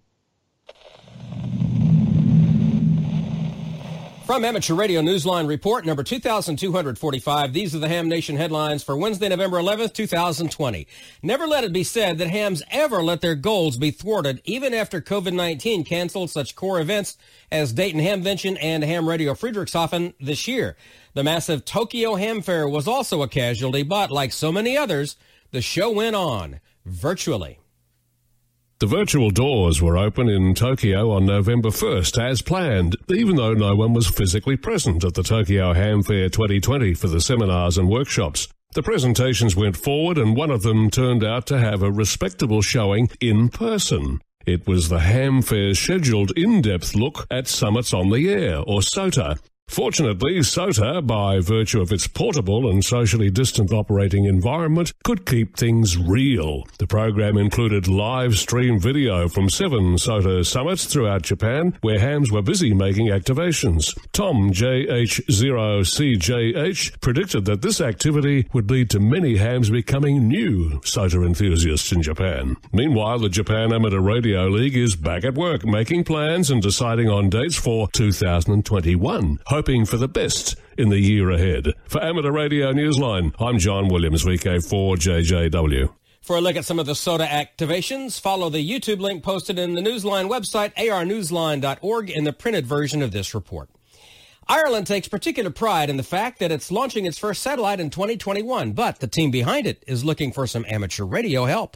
From Amateur Radio Newsline Report number two thousand two hundred forty-five, these are the Ham Nation headlines for Wednesday, November eleventh, two thousand twenty. Never let it be said that hams ever let their goals be thwarted, even after COVID nineteen canceled such core events as Dayton Hamvention and Ham Radio Friedrichshafen this year. The massive Tokyo Ham Fair was also a casualty, but like so many others, the show went on virtually. The virtual doors were open in Tokyo on November first, as planned, even though no one was physically present at the Tokyo Ham Fair twenty twenty for the seminars and workshops. The presentations went forward, and one of them turned out to have a respectable showing in person. It was the Ham Fair's scheduled in-depth look at Summits on the Air, or SOTA. Fortunately, SOTA, by virtue of its portable and socially distant operating environment, could keep things real. The program included live stream video from seven SOTA summits throughout Japan, where hams were busy making activations. Tom J H zero C J H predicted that this activity would lead to many hams becoming new SOTA enthusiasts in Japan. Meanwhile, the Japan Amateur Radio League is back at work, making plans and deciding on dates for two thousand twenty-one. Hoping for the best in the year ahead. For Amateur Radio Newsline, I'm John Williams, V K four J J W. For a look at some of the SOTA activations, follow the YouTube link posted in the Newsline website, a r newsline dot org, in the printed version of this report. Ireland takes particular pride in the fact that it's launching its first satellite in twenty twenty-one, but the team behind it is looking for some amateur radio help.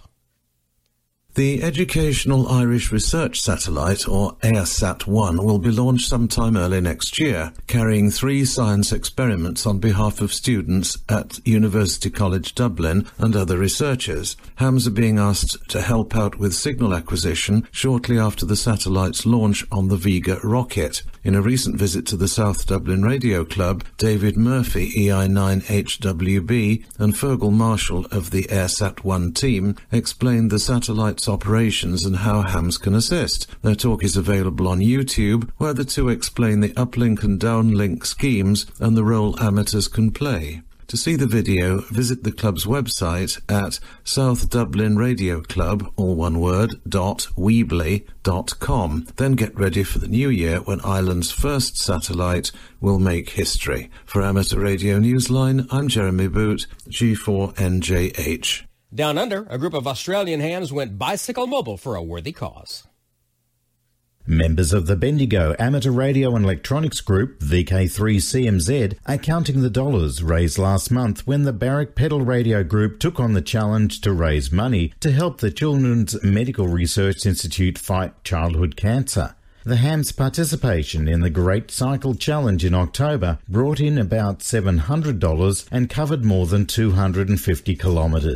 The Educational Irish Research Satellite, or AirSat one, will be launched sometime early next year, carrying three science experiments on behalf of students at University College Dublin and other researchers. Hams are being asked to help out with signal acquisition shortly after the satellite's launch on the Vega rocket. In a recent visit to the South Dublin Radio Club, David Murphy, E I nine H W B, and Fergal Marshall of the AirSat one team explained the satellite's operations and how hams can assist. Their talk is available on YouTube, where the two explain the uplink and downlink schemes and the role amateurs can play. To see the video, visit the club's website at South Dublin Radio Club, all one word, dot weebly dot com. Then get ready for the new year when Ireland's first satellite will make history. For Amateur Radio Newsline, I'm Jeremy Boot, G four N J H. Down under, a group of Australian hams went bicycle mobile for a worthy cause. Members of the Bendigo Amateur Radio and Electronics Group, V K three C M Z, are counting the dollars raised last month when the Barrack Pedal Radio Group took on the challenge to raise money to help the Children's Medical Research Institute fight childhood cancer. The hams' participation in the Great Cycle Challenge in October brought in about seven hundred dollars and covered more than two hundred fifty kilometres.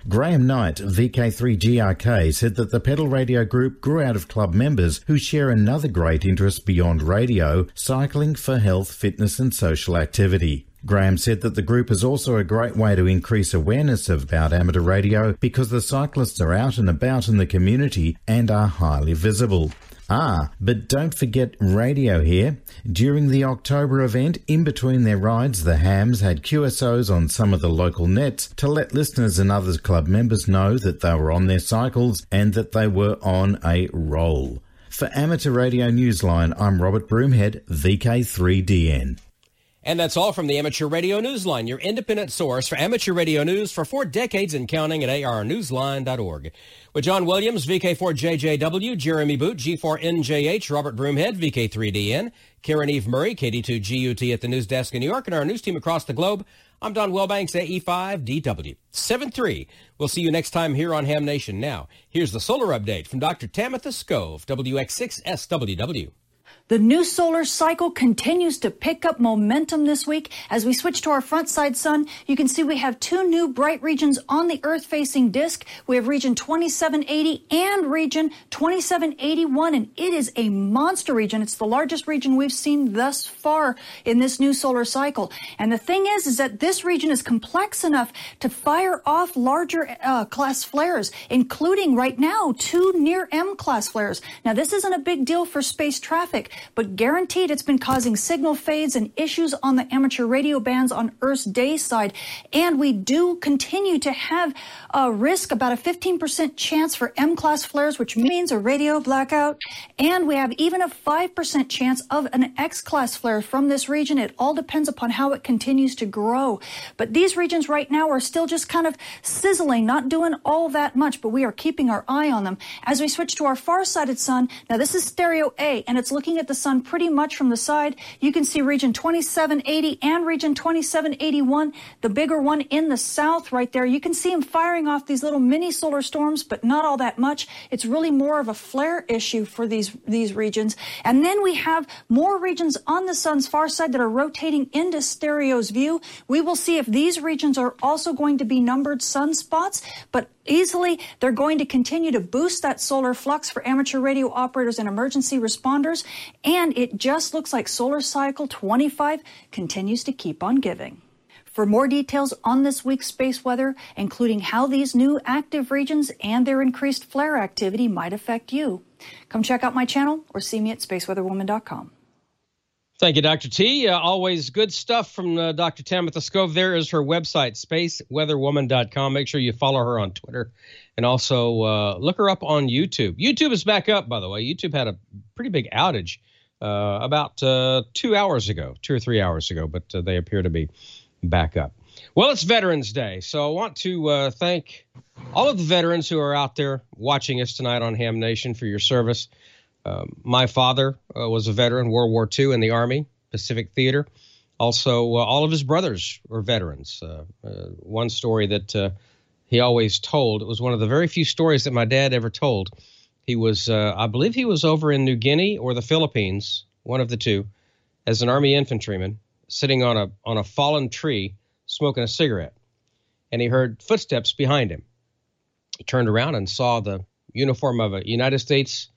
Graham Knight, V K three G R K, said that the Pedal Radio Group grew out of club members who share another great interest beyond radio, cycling for health, fitness and social activity. Graham said that the group is also a great way to increase awareness about amateur radio because the cyclists are out and about in the community and are highly visible. Ah, but don't forget radio here. During the October event, in between their rides, the Hams had Q S Os on some of the local nets to let listeners and other club members know that they were on their cycles and that they were on a roll. For Amateur Radio Newsline, I'm Robert Broomhead, V K three D N. And that's all from the Amateur Radio Newsline, your independent source for amateur radio news for four decades and counting at A R newsline dot org. With John Williams, V K four J J W, Jeremy Boot, G four N J H, Robert Broomhead, V K three D N, Karen Eve Murray, K D two G U T at the news desk in New York, and our news team across the globe, I'm Don Wellbanks, A E five D W. seven three. We'll see you next time here on Ham Nation. Now, here's the solar update from Doctor Tamitha Skov, W X six S W W. The new solar cycle continues to pick up momentum this week. As we switch to our front side sun, you can see we have two new bright regions on the Earth-facing disk. We have region twenty-seven eighty and region twenty-seven eighty-one, and it is a monster region. It's the largest region we've seen thus far in this new solar cycle. And the thing is, is that this region is complex enough to fire off larger uh, class flares, including right now two near M class flares. Now, this isn't a big deal for space traffic, but guaranteed it's been causing signal fades and issues on the amateur radio bands on Earth's day side. And we do continue to have a risk, about a fifteen percent chance for M-class flares, which means a radio blackout. And we have even a five percent chance of an X-class flare from this region. It all depends upon how it continues to grow. But these regions right now are still just kind of sizzling, not doing all that much, but we are keeping our eye on them. As we switch to our far-sided sun, now this is stereo A, and it's looking at the sun pretty much from the side. You can see region twenty-seven eighty and region twenty-seven eighty-one, the bigger one in the south right there. You can see them firing off these little mini solar storms, but not all that much. It's really more of a flare issue for these, these regions. And then we have more regions on the sun's far side that are rotating into stereo's view. We will see if these regions are also going to be numbered sunspots, but easily they're going to continue to boost that solar flux for amateur radio operators and emergency responders. And it just looks like solar cycle twenty-five continues to keep on giving. For more details on this week's space weather, including how these new active regions and their increased flare activity might affect you, come check out my channel or see me at space weather woman dot com. Thank you, Doctor T. Uh, always good stuff from uh, Doctor Tamitha Skov. There is her website, space weather woman dot com. Make sure you follow her on Twitter and also uh, look her up on YouTube. YouTube is back up, by the way. YouTube had a pretty big outage uh, about uh, two hours ago, two or three hours ago, but uh, they appear to be back up. Well, it's Veterans Day, so I want to uh, thank all of the veterans who are out there watching us tonight on Ham Nation for your service. Um, my father uh, was a veteran, World War Two in the Army, Pacific Theater. Also, uh, all of his brothers were veterans. Uh, uh, one story that uh, he always told, it was one of the very few stories that my dad ever told. He was, uh, I believe he was over in New Guinea or the Philippines, one of the two, as an Army infantryman, sitting on a on a fallen tree, smoking a cigarette. And he heard footsteps behind him. He turned around and saw the uniform of a United States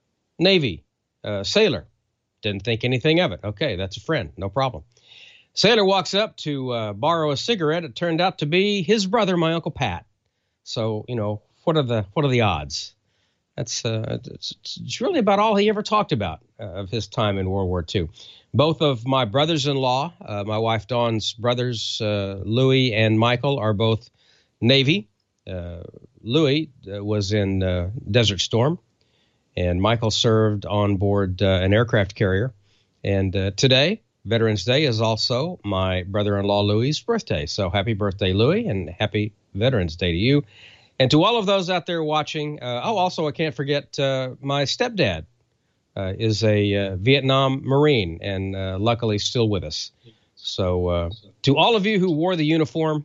Navy uh, sailor. Didn't think anything of it. Okay, that's a friend. No problem. Sailor walks up to uh, borrow a cigarette. It turned out to be his brother, my Uncle Pat. So, you know, what are the what are the odds? That's uh, it's, it's really about all he ever talked about uh, of his time in World War Two. Both of my brothers-in-law, uh, my wife Dawn's brothers, uh, Louis and Michael, are both Navy. Uh, Louis uh, was in uh, Desert Storm, and Michael served on board uh, an aircraft carrier. And uh, today, Veterans Day, is also my brother-in-law Louis's birthday. So happy birthday, Louis, and happy Veterans Day to you. And to all of those out there watching, uh, oh, also, I can't forget uh, my stepdad uh, is a uh, Vietnam Marine and uh, luckily still with us. So uh, to all of you who wore the uniform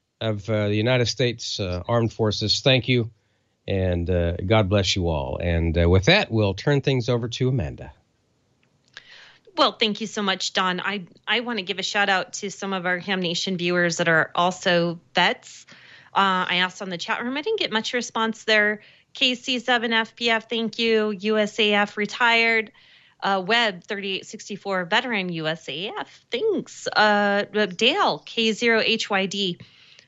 of uh, the United States uh, Armed Forces, thank you, and uh, God bless you all. And uh, with that, we'll turn things over to Amanda. Well, thank you so much, Don. I, I want to give a shout out to some of our Ham Nation viewers that are also vets. Uh, I asked on the chat room. I didn't get much response there. K C seven F P F, thank you. U S A F retired. Uh, Webb thirty-eight sixty-four veteran U S A F. Thanks. Uh, Dale K zero H Y D.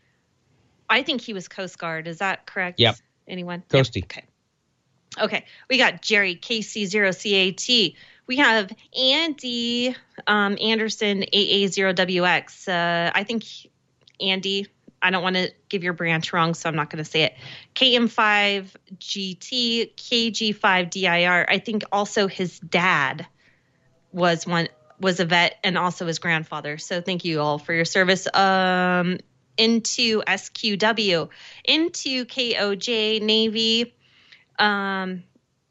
I think he was Coast Guard. Is that correct? Yep. Anyone? Coastie. Yep. Okay. Okay. We got Jerry K C zero C A T. We have Andy um, Anderson A A zero W X. Uh, I think Andy, I don't want to give your branch wrong, so I'm not going to say it. K M five G T, K G five D I R. I think also his dad was one was a vet, and also his grandfather. So thank you all for your service. Um, into S Q W, into K O J Navy. Um,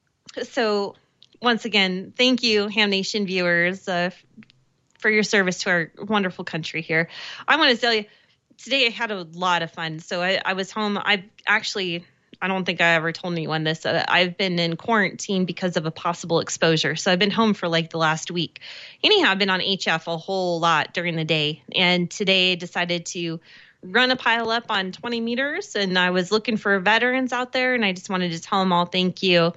so once again, thank you, Ham Nation viewers, uh, for your service to our wonderful country here. I want to tell you, today I had a lot of fun. So I, I was home. I actually, I don't think I ever told anyone this. Uh, I've been in quarantine because of a possible exposure. So I've been home for like the last week. Anyhow, I've been on H F a whole lot during the day. And today I decided to run a pile up on twenty meters. And I was looking for veterans out there. And I just wanted to tell them all thank you.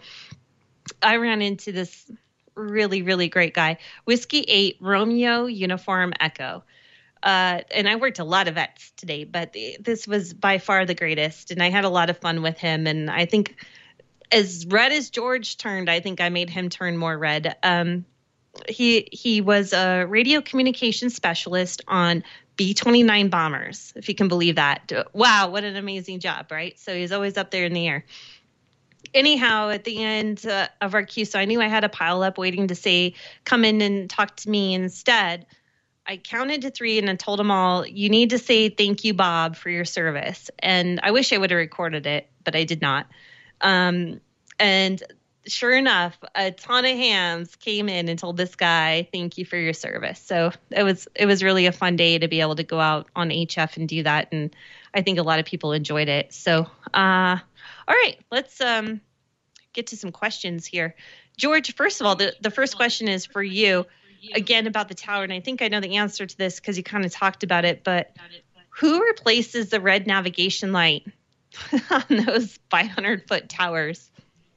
I ran into this really, really great guy. Whiskey eight Romeo Uniform Echo. Uh, and I worked a lot of vets today, but this was by far the greatest. And I had a lot of fun with him. And I think as red as George turned, I think I made him turn more red. Um, he he was a radio communication specialist on B twenty-nine bombers, if you can believe that. Wow, what an amazing job, right? So he's always up there in the air. Anyhow, at the end uh, of our queue, so I knew I had a pile up waiting to say, come in and talk to me instead. I counted to three and I told them all, you need to say thank you, Bob, for your service. And I wish I would have recorded it, but I did not. Um, and sure enough, a ton of hands came in and told this guy, thank you for your service. So it was it was really a fun day to be able to go out on H F and do that. And I think a lot of people enjoyed it. So, uh, all right, let's um, get to some questions here. George, first of all, the, the first question is for you. Again, about the tower, and I think I know the answer to this because you kind of talked about it, but who replaces the red navigation light on those five hundred foot towers?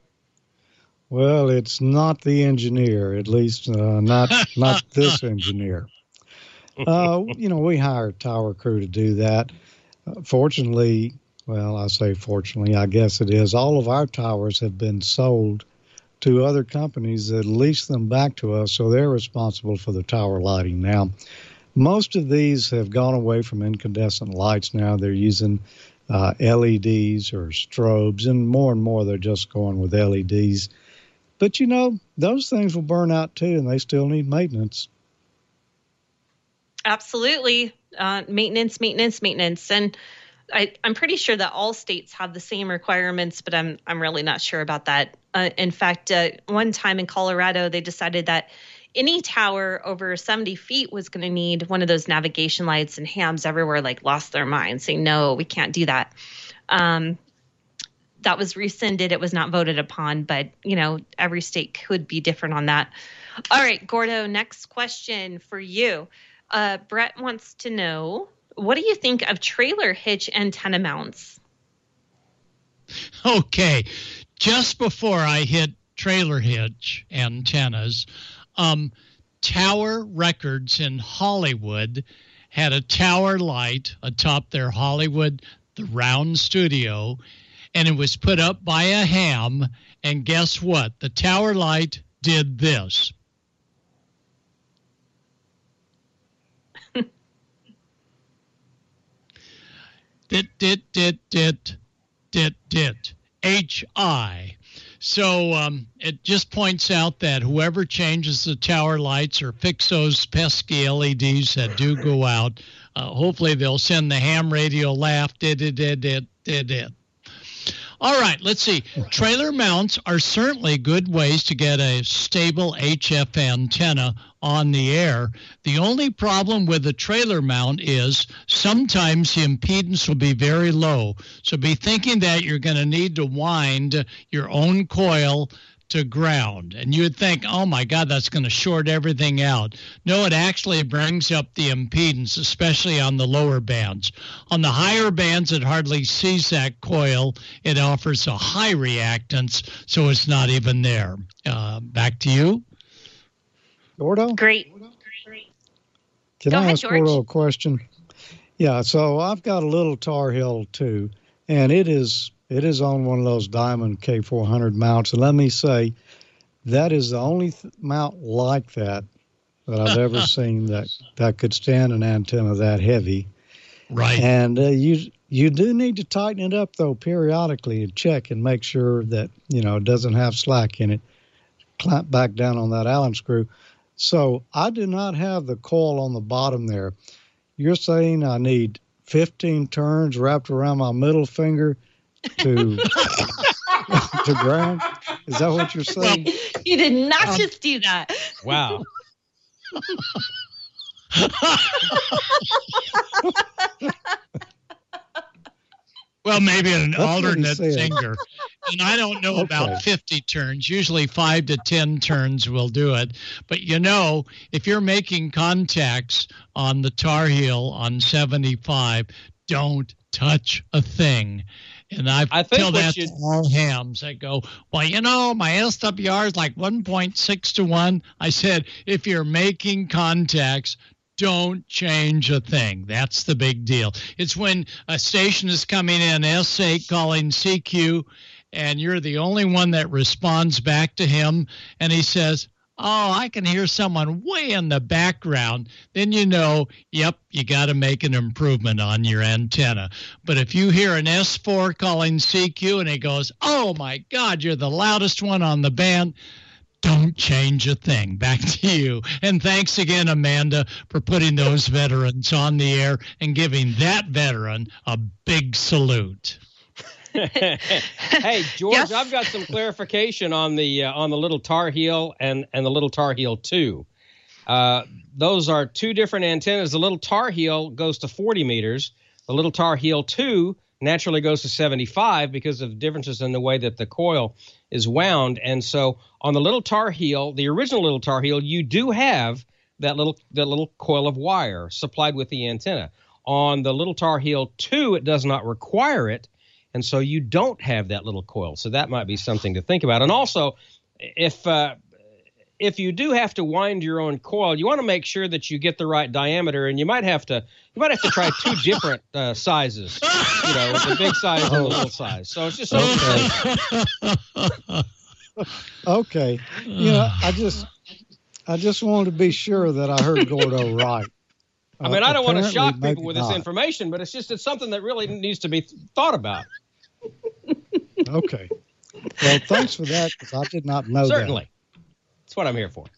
Well, it's not the engineer, at least uh, not not this engineer. Uh, you know, we hire a tower crew to do that. Uh, fortunately, well, I say fortunately, I guess it is, all of our towers have been sold to other companies that lease them back to us, so they're responsible for the tower lighting. Now, most of these have gone away from incandescent lights now. They're using uh, L E Ds or strobes, and more and more they're just going with L E Ds. But, you know, those things will burn out too, and they still need maintenance. Absolutely. Uh, maintenance, maintenance, maintenance. And I, I'm pretty sure that all states have the same requirements, but I'm I'm really not sure about that. Uh, in fact, uh, one time in Colorado, they decided that any tower over seventy feet was going to need one of those navigation lights, and hams everywhere like lost their minds, saying, no, we can't do that. Um, that was rescinded. It was not voted upon, but, you know, every state could be different on that. All right, Gordo, next question for you. Uh, Brett wants to know, what do you think of trailer hitch antenna mounts? Okay. Just before I hit trailer hitch antennas, um, Tower Records in Hollywood had a tower light atop their Hollywood, the round studio, and it was put up by a ham. And guess what? The tower light did this. Dit, dit, dit, dit, dit, dit. H I. So um, it just points out that whoever changes the tower lights or fix those pesky L E Ds that do go out, uh, hopefully they'll send the ham radio laugh, did it, did it, did it. All right, let's see. Trailer mounts are certainly good ways to get a stable H F antenna on the air. The only problem with the trailer mount is sometimes the impedance will be very low. So be thinking that you're going to need to wind your own coil to ground. And you would think, oh my God, that's going to short everything out. No, it actually brings up the impedance, especially on the lower bands. On the higher bands, it hardly sees that coil. It offers a high reactance, so it's not even there. Uh, back to you. Gordo? Great. Can Go I ahead, ask George. Gordo a question? Yeah, so I've got a little Tar Heel too, and it is it is on one of those Diamond K four hundred mounts. And let me say, that is the only th- mount like that that I've ever seen that, that could stand an antenna that heavy. Right. And uh, you you do need to tighten it up, though, periodically and check and make sure that, you know, it doesn't have slack in it. Clamp back down on that Allen screw. So I do not have the coil on the bottom there. You're saying I need fifteen turns wrapped around my middle finger to to ground? Is that what you're saying? You did not um, just do that. Wow. Well, maybe an That's alternate finger. And I don't know okay. about fifty turns. Usually five to ten turns will do it. But, you know, if you're making contacts on the Tar Heel on seventy-five, don't touch a thing. And I've I think told that you... to all hams. I go, well, you know, my S W R is like one point six to one. I said, if you're making contacts, don't change a thing. That's the big deal. It's when a station is coming in S eight calling C Q, and you're the only one that responds back to him, and he says, oh, I can hear someone way in the background. Then you know, yep, you got to make an improvement on your antenna. But if you hear an S four calling C Q and he goes, oh, my God, you're the loudest one on the band, don't change a thing. Back to you. And thanks again, Amanda, for putting those veterans on the air and giving that veteran a big salute. Hey, George, yes. I've got some clarification on the uh, on the little Tar Heel and, and the little Tar Heel two. Uh, those are two different antennas. The little Tar Heel goes to forty meters. The little Tar Heel two naturally goes to seventy-five because of differences in the way that the coil is wound. And so on the little Tar Heel, the original little Tar Heel, you do have that little that little coil of wire supplied with the antenna. On the little Tar Heel two, it does not require it. And so you don't have that little coil. So that might be something to think about. And also, if uh, if you do have to wind your own coil, you want to make sure that you get the right diameter. And you might have to you might have to try two different uh, sizes, you know, the big size and the little size. So it's just okay. Okay. You know, I just I just wanted to be sure that I heard Gordo right. I mean, uh, I don't want to shock people with not. this information, but it's just it's something that really needs to be th- thought about. Okay. Well, thanks for that, because I did not know Certainly. that. Certainly. That's what I'm here for.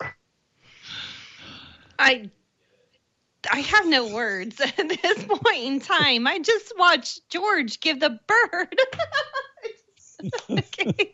I I have no words at this point in time. I just watched George give the bird. Okay.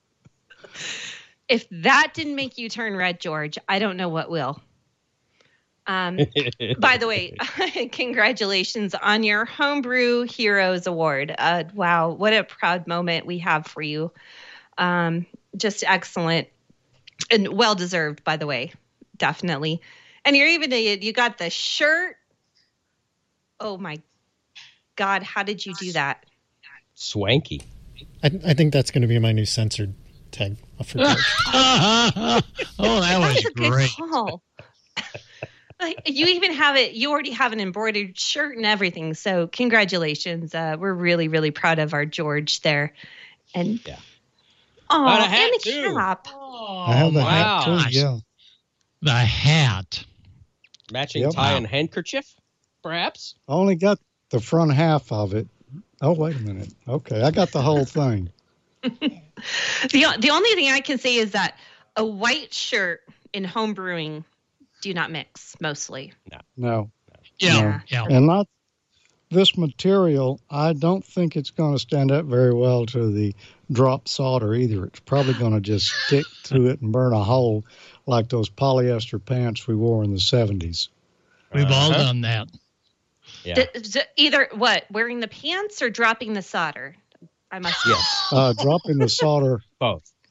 If that didn't make you turn red, George, I don't know what will. Um, by the way, congratulations on your Homebrew Heroes Award. Uh, wow, what a proud moment we have for you. Um, just excellent and well-deserved, by the way, definitely. And you're even, you got the shirt. Oh my God, how did you do that? Swanky. I, I think that's going to be my new censored tag. For George. Oh, that was a great. Good call. You even have it. You already have an embroidered shirt and everything. So congratulations. Uh, we're really, really proud of our George there. And yeah. Oh, and a hat and a too. cap. Oh, I have the wow. hat too. Yeah. The hat. Matching Yep. tie Wow. and handkerchief, perhaps? I only got the front half of it. Oh, wait a minute. Okay, I got the whole thing. the The only thing I can say is that a white shirt in home brewing do not mix mostly. No. No. Yeah. No. Yeah. And not this material, I don't think it's going to stand up very well to the drop solder either. It's probably going to just stick to it and burn a hole like those polyester pants we wore in the seventies. We've Uh-huh. all done that. Yeah. D- d- either what, wearing the pants or dropping the solder? I must. Yes. Uh, dropping the solder Both.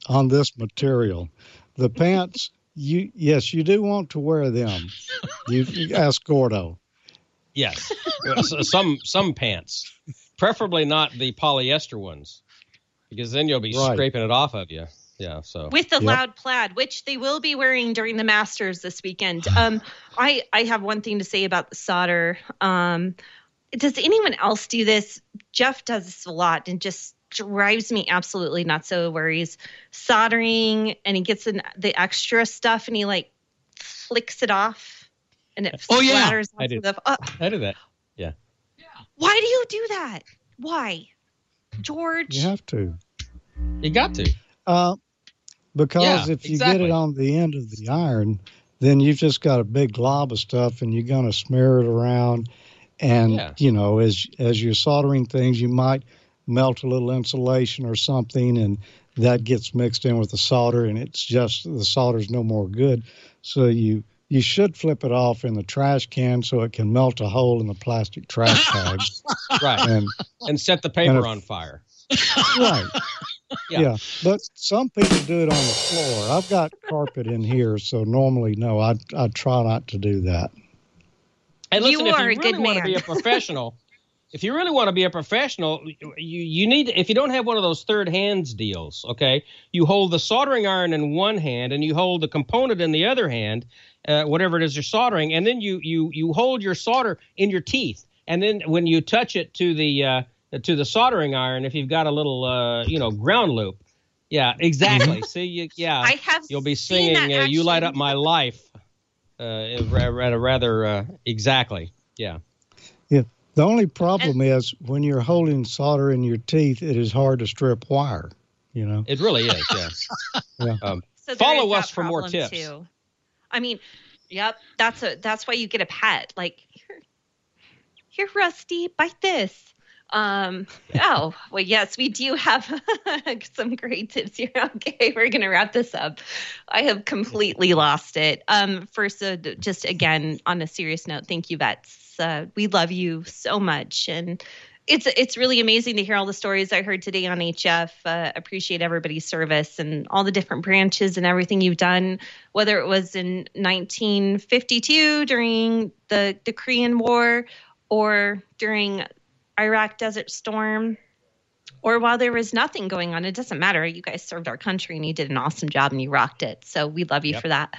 on this material. The pants, you yes, you do want to wear them. You, you ask Gordo. Yes, some some pants, preferably not the polyester ones, because then you'll be Right. scraping it off of you. Yeah, so With the Yep. loud plaid, which they will be wearing during the Masters this weekend. Um, I I have one thing to say about the solder. Um, does anyone else do this? Jeff does this a lot and just drives me absolutely nuts. So where he's soldering and he gets in the extra stuff and he like flicks it off and it Oh, yeah. splatters I onto do. the. Uh, I do that. Yeah. why do you do that? Why, George? You have to. You got to. Uh, because Yeah, if you get exactly. it on the end of the iron, then you've just got a big glob of stuff and you're going to smear it around. And, Yeah. you know, as as you're soldering things, you might melt a little insulation or something, and that gets mixed in with the solder, and it's just the solder's no more good. So you you should flip it off in the trash can so it can melt a hole in the plastic trash bag. Right. and And set the paper if- on fire. right. Yeah. Yeah. But some people do it on the floor. I've got carpet in here, so normally, no, I I try not to do that. And listen, You if are you a really good want to be man. a professional, if you really want to be a professional, you you need, if you don't have one of those third hands deals, okay, you hold the soldering iron in one hand and you hold the component in the other hand, uh, whatever it is you're soldering, and then you you you hold your solder in your teeth, and then when you touch it to the uh, to the soldering iron, if you've got a little uh, you know ground loop, yeah, exactly. See, you, yeah, I have you'll be seen singing that uh, "You Light action. Up My Life." Uh, rather, rather, uh, exactly. Yeah. Yeah. The only problem is when you're holding solder in your teeth, it is hard to strip wire. You know. It really is. Yeah. Yeah. Um, So there follow is us that for more problem, tips. Too. I mean, yep, that's a that's why you get a pet. Like, here, here, Rusty, bite this. Um, oh, well, yes, we do have some great tips here. Okay, we're gonna wrap this up. I have completely lost it. Um, first, uh, just again on a serious note, thank you, vets. Uh, we love you so much, and it's it's really amazing to hear all the stories I heard today on H F. Uh, appreciate everybody's service and all the different branches and everything you've done, whether it was in nineteen fifty-two during the, the Korean War or during Iraq Desert Storm, or while there was nothing going on. It doesn't matter. You guys served our country and you did an awesome job and you rocked it. So we love you Yep. for that.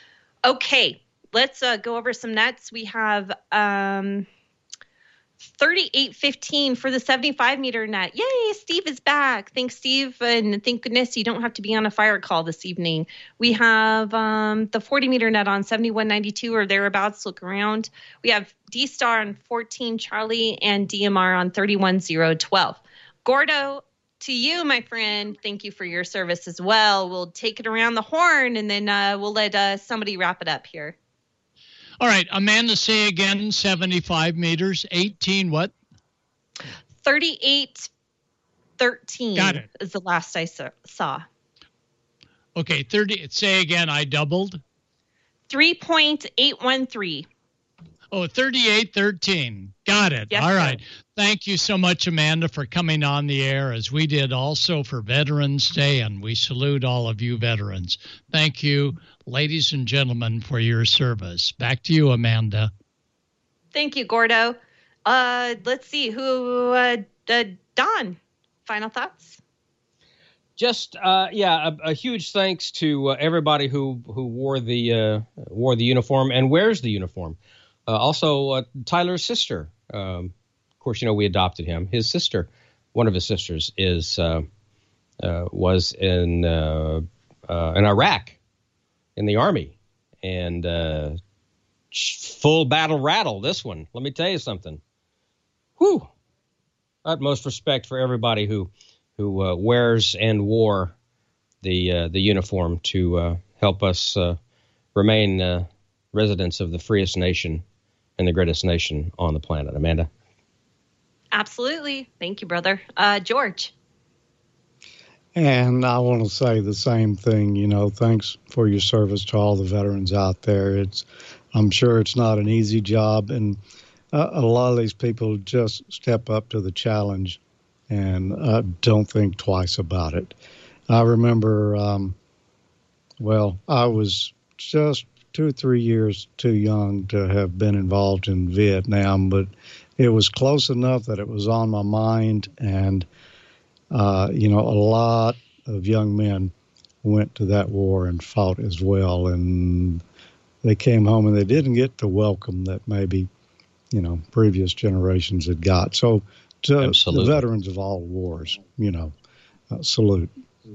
Okay, let's uh, go over some nets. We have um, thirty-eight fifteen for the seventy-five meter net. Yay, Steve is back. Thanks, Steve. And thank goodness you don't have to be on a fire call this evening. We have um, the forty meter net on seventy-one ninety-two or thereabouts. Look around. We have D-Star on fourteen Charlie and D M R on thirty-one oh twelve. Gordo, to you, my friend, thank you for your service as well. We'll take it around the horn and then uh, we'll let uh, somebody wrap it up here. All right, Amanda, say again, seventy-five meters, eighteen what? thirty-eight thirteen Got it. is the last I sa- saw. Okay, thirty. Say again, I doubled. three point eight one three. Oh, thirty-eight thirteen. Got it. Yes, All sir. right. Thank you so much, Amanda, for coming on the air, as we did also for Veterans Day, and we salute all of you veterans. Thank you, ladies and gentlemen, for your service. Back to you, Amanda. Thank you, Gordo. Uh, let's see who. Uh, uh, Don, final thoughts. Just uh, yeah, a, a huge thanks to uh, everybody who who wore the uh, wore the uniform and wears the uniform. Uh, also, uh, Tyler's sister. Um, of course, you know we adopted him. His sister, one of his sisters, is uh, uh, was in uh, uh, in Iraq, in the army, and uh, full battle rattle. This one, let me tell you something. Whew! Utmost respect for everybody who who uh, wears and wore the uh, the uniform to uh, help us uh, remain uh, residents of the freest nation and the greatest nation on the planet. Amanda? Absolutely. Thank you, brother. Uh, George. And I want to say the same thing, you know, thanks for your service to all the veterans out there. It's, I'm sure it's not an easy job, and uh, a lot of these people just step up to the challenge and uh, don't think twice about it. I remember, um, well, I was just two or three years too young to have been involved in Vietnam, but it was close enough that it was on my mind. And, uh, you know, a lot of young men went to that war and fought as well. And they came home and they didn't get the welcome that maybe, you know, previous generations had got. So to Absolutely. the veterans of all wars, you know, uh, salute.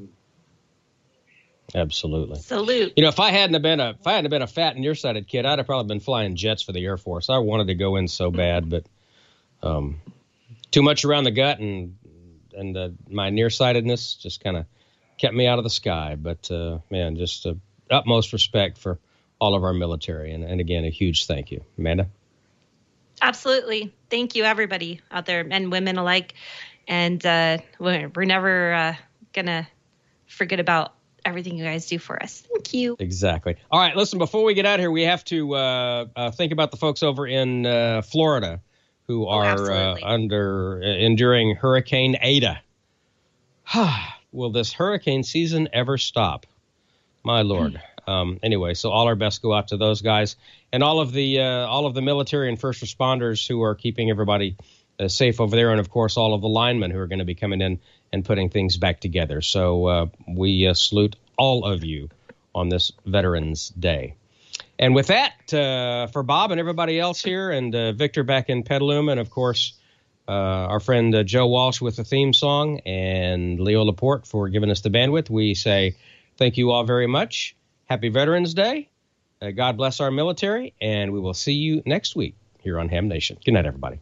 Absolutely. Salute. You know, if I hadn't have been a if I hadn't have been a fat and nearsighted kid, I'd have probably been flying jets for the Air Force. I wanted to go in so bad, but um, too much around the gut and and uh, my nearsightedness just kind of kept me out of the sky. But uh, man, just uh, utmost respect for all of our military, and, and again, a huge thank you, Amanda. Absolutely. Thank you, everybody out there, men and women alike. And uh, we're, we're never uh, going to forget about everything you guys do for us. Thank you. Exactly. All right, listen, before we get out of here, we have to uh, uh, think about the folks over in uh, Florida who Oh, are uh, under uh, enduring Hurricane Ada. Will this hurricane season ever stop? My Lord. Um, anyway, so all our best go out to those guys and all of the uh, all of the military and first responders who are keeping everybody uh, safe over there, and of course all of the linemen who are going to be coming in and putting things back together. So uh, we uh, salute all of you on this Veterans Day. And with that, uh, for Bob and everybody else here, and uh, Victor back in Petaluma, and of course uh, our friend uh, Joe Walsh with the theme song, and Leo Laporte for giving us the bandwidth, we say thank you all very much. Happy Veterans Day. Uh, God bless our military, and we will see you next week here on Ham Nation. Good night, everybody.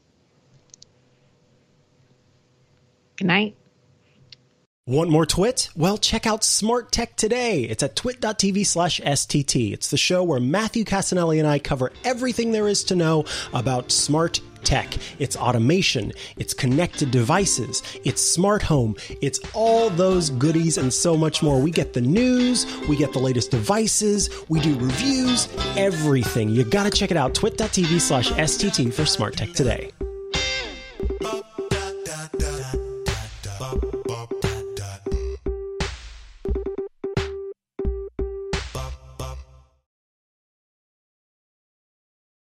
Good night. Want more twit? Well, check out Smart Tech Today. It's at twit.tv slash STT. It's the show where Matthew Casanelli and I cover everything there is to know about smart tech. It's automation, it's connected devices, it's smart home, it's all those goodies and so much more. We get the news, we get the latest devices, we do reviews, everything. You gotta check it out, twit.tv slash STT for Smart Tech Today.